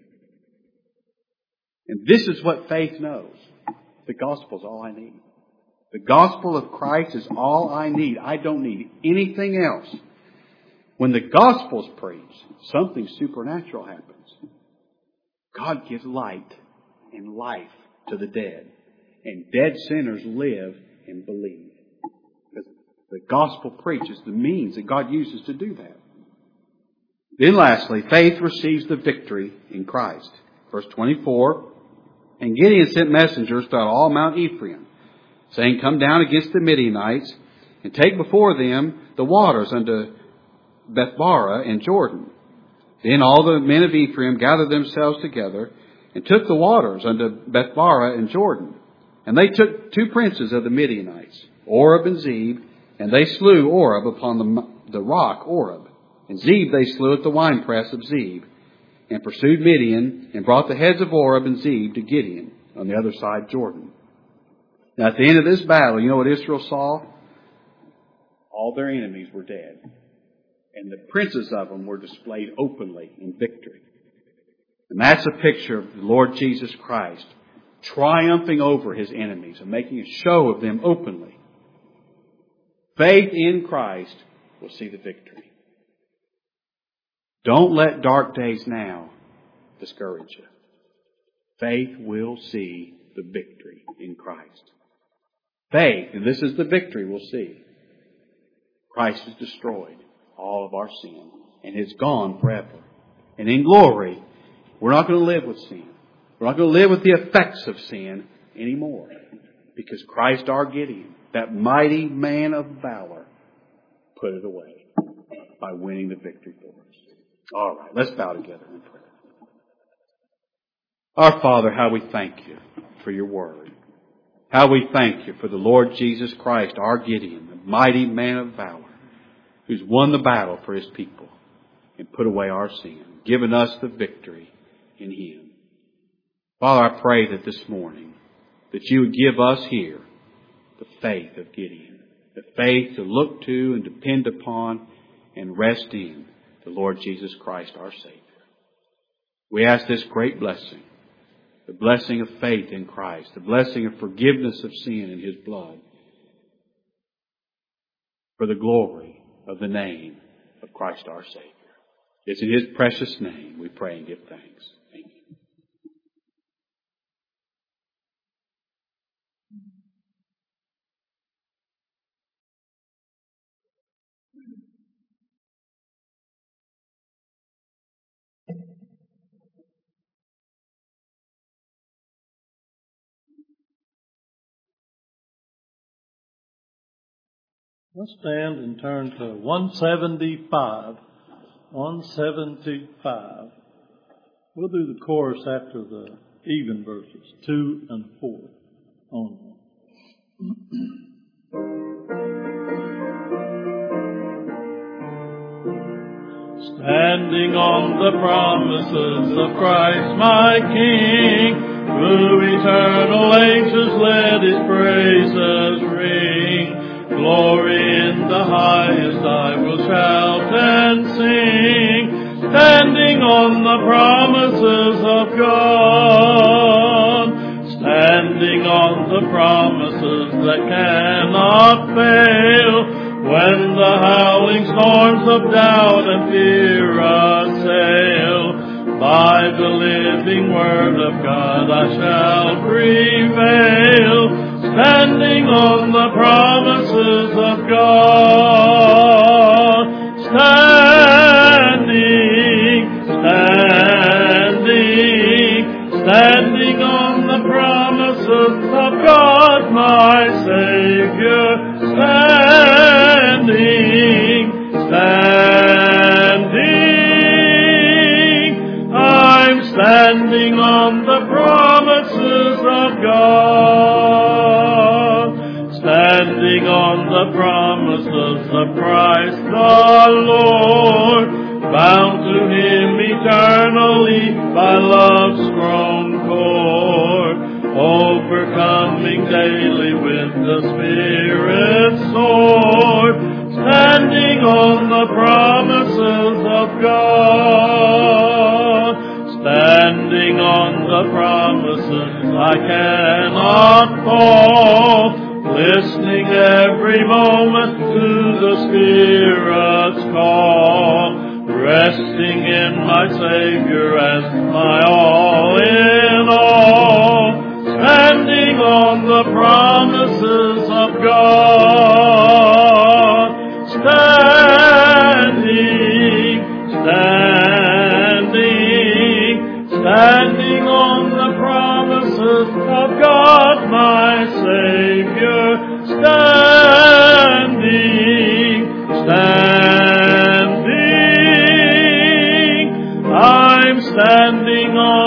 And this is what faith knows. The gospel is all I need. The gospel of Christ is all I need. I don't need anything else. When the gospel is preached, something supernatural happens. God gives light and life to the dead. And dead sinners live and believe. The gospel preaches the means that God uses to do that. Then lastly, faith receives the victory in Christ. Verse twenty-four, and Gideon sent messengers throughout all Mount Ephraim, saying, come down against the Midianites, and take before them the waters unto Bethbara and Jordan. Then all the men of Ephraim gathered themselves together and took the waters unto Bethbara and Jordan. And they took two princes of the Midianites, Oreb and Zeb, and they slew Oreb upon the, the rock Oreb. And Zeb they slew at the winepress of Zeb, and pursued Midian, and brought the heads of Oreb and Zeb to Gideon on the other side Jordan. Now at the end of this battle, you know what Israel saw? All their enemies were dead. And the princes of them were displayed openly in victory. And that's a picture of the Lord Jesus Christ triumphing over his enemies and making a show of them openly. Faith in Christ will see the victory. Don't let dark days now discourage you. Faith will see the victory in Christ. Faith, and this is the victory we'll see. Christ has destroyed all of our sin and is gone forever. And in glory, we're not going to live with sin. We're not going to live with the effects of sin anymore. Because Christ our Gideon, that mighty man of valor, put it away by winning the victory for us. All right, let's bow together in prayer. Our Father, how we thank you for your word. How we thank you for the Lord Jesus Christ, our Gideon, the mighty man of valor, who's won the battle for his people and put away our sin, given us the victory in him. Father, I pray that this morning that you would give us here the faith of Gideon, the faith to look to and depend upon and rest in the Lord Jesus Christ, our Savior. We ask this great blessing, the blessing of faith in Christ, the blessing of forgiveness of sin in his blood, for the glory of the name of Christ our Savior. It's in his precious name we pray and give thanks. Amen. Let's stand and turn to one seventy-five. one seventy-five. We'll do the chorus after the even verses, two and four only. Standing on the promises of Christ my King, through eternal ages let his praises ring. Glory in the highest I will shout and sing, standing on the promises of God, standing on the promises that cannot fail, when the howling storms of doubt and fear assail. By the living word of God I shall prevail, standing on the promises of God. Standing, standing, standing on the promises of God, my Savior. Standing, standing, I'm standing on the promises of God. Standing on the promises of Christ the Lord, bound to him eternally by love's strong cord, overcoming daily with the Spirit's sword, standing on the promises of God, standing on the promises I cannot fall, listening every moment to the Spirit's call, resting in my Savior as my all in all, standing on the promises of God, standing, standing, standing on the promises of God, my Savior, standing, standing. standing on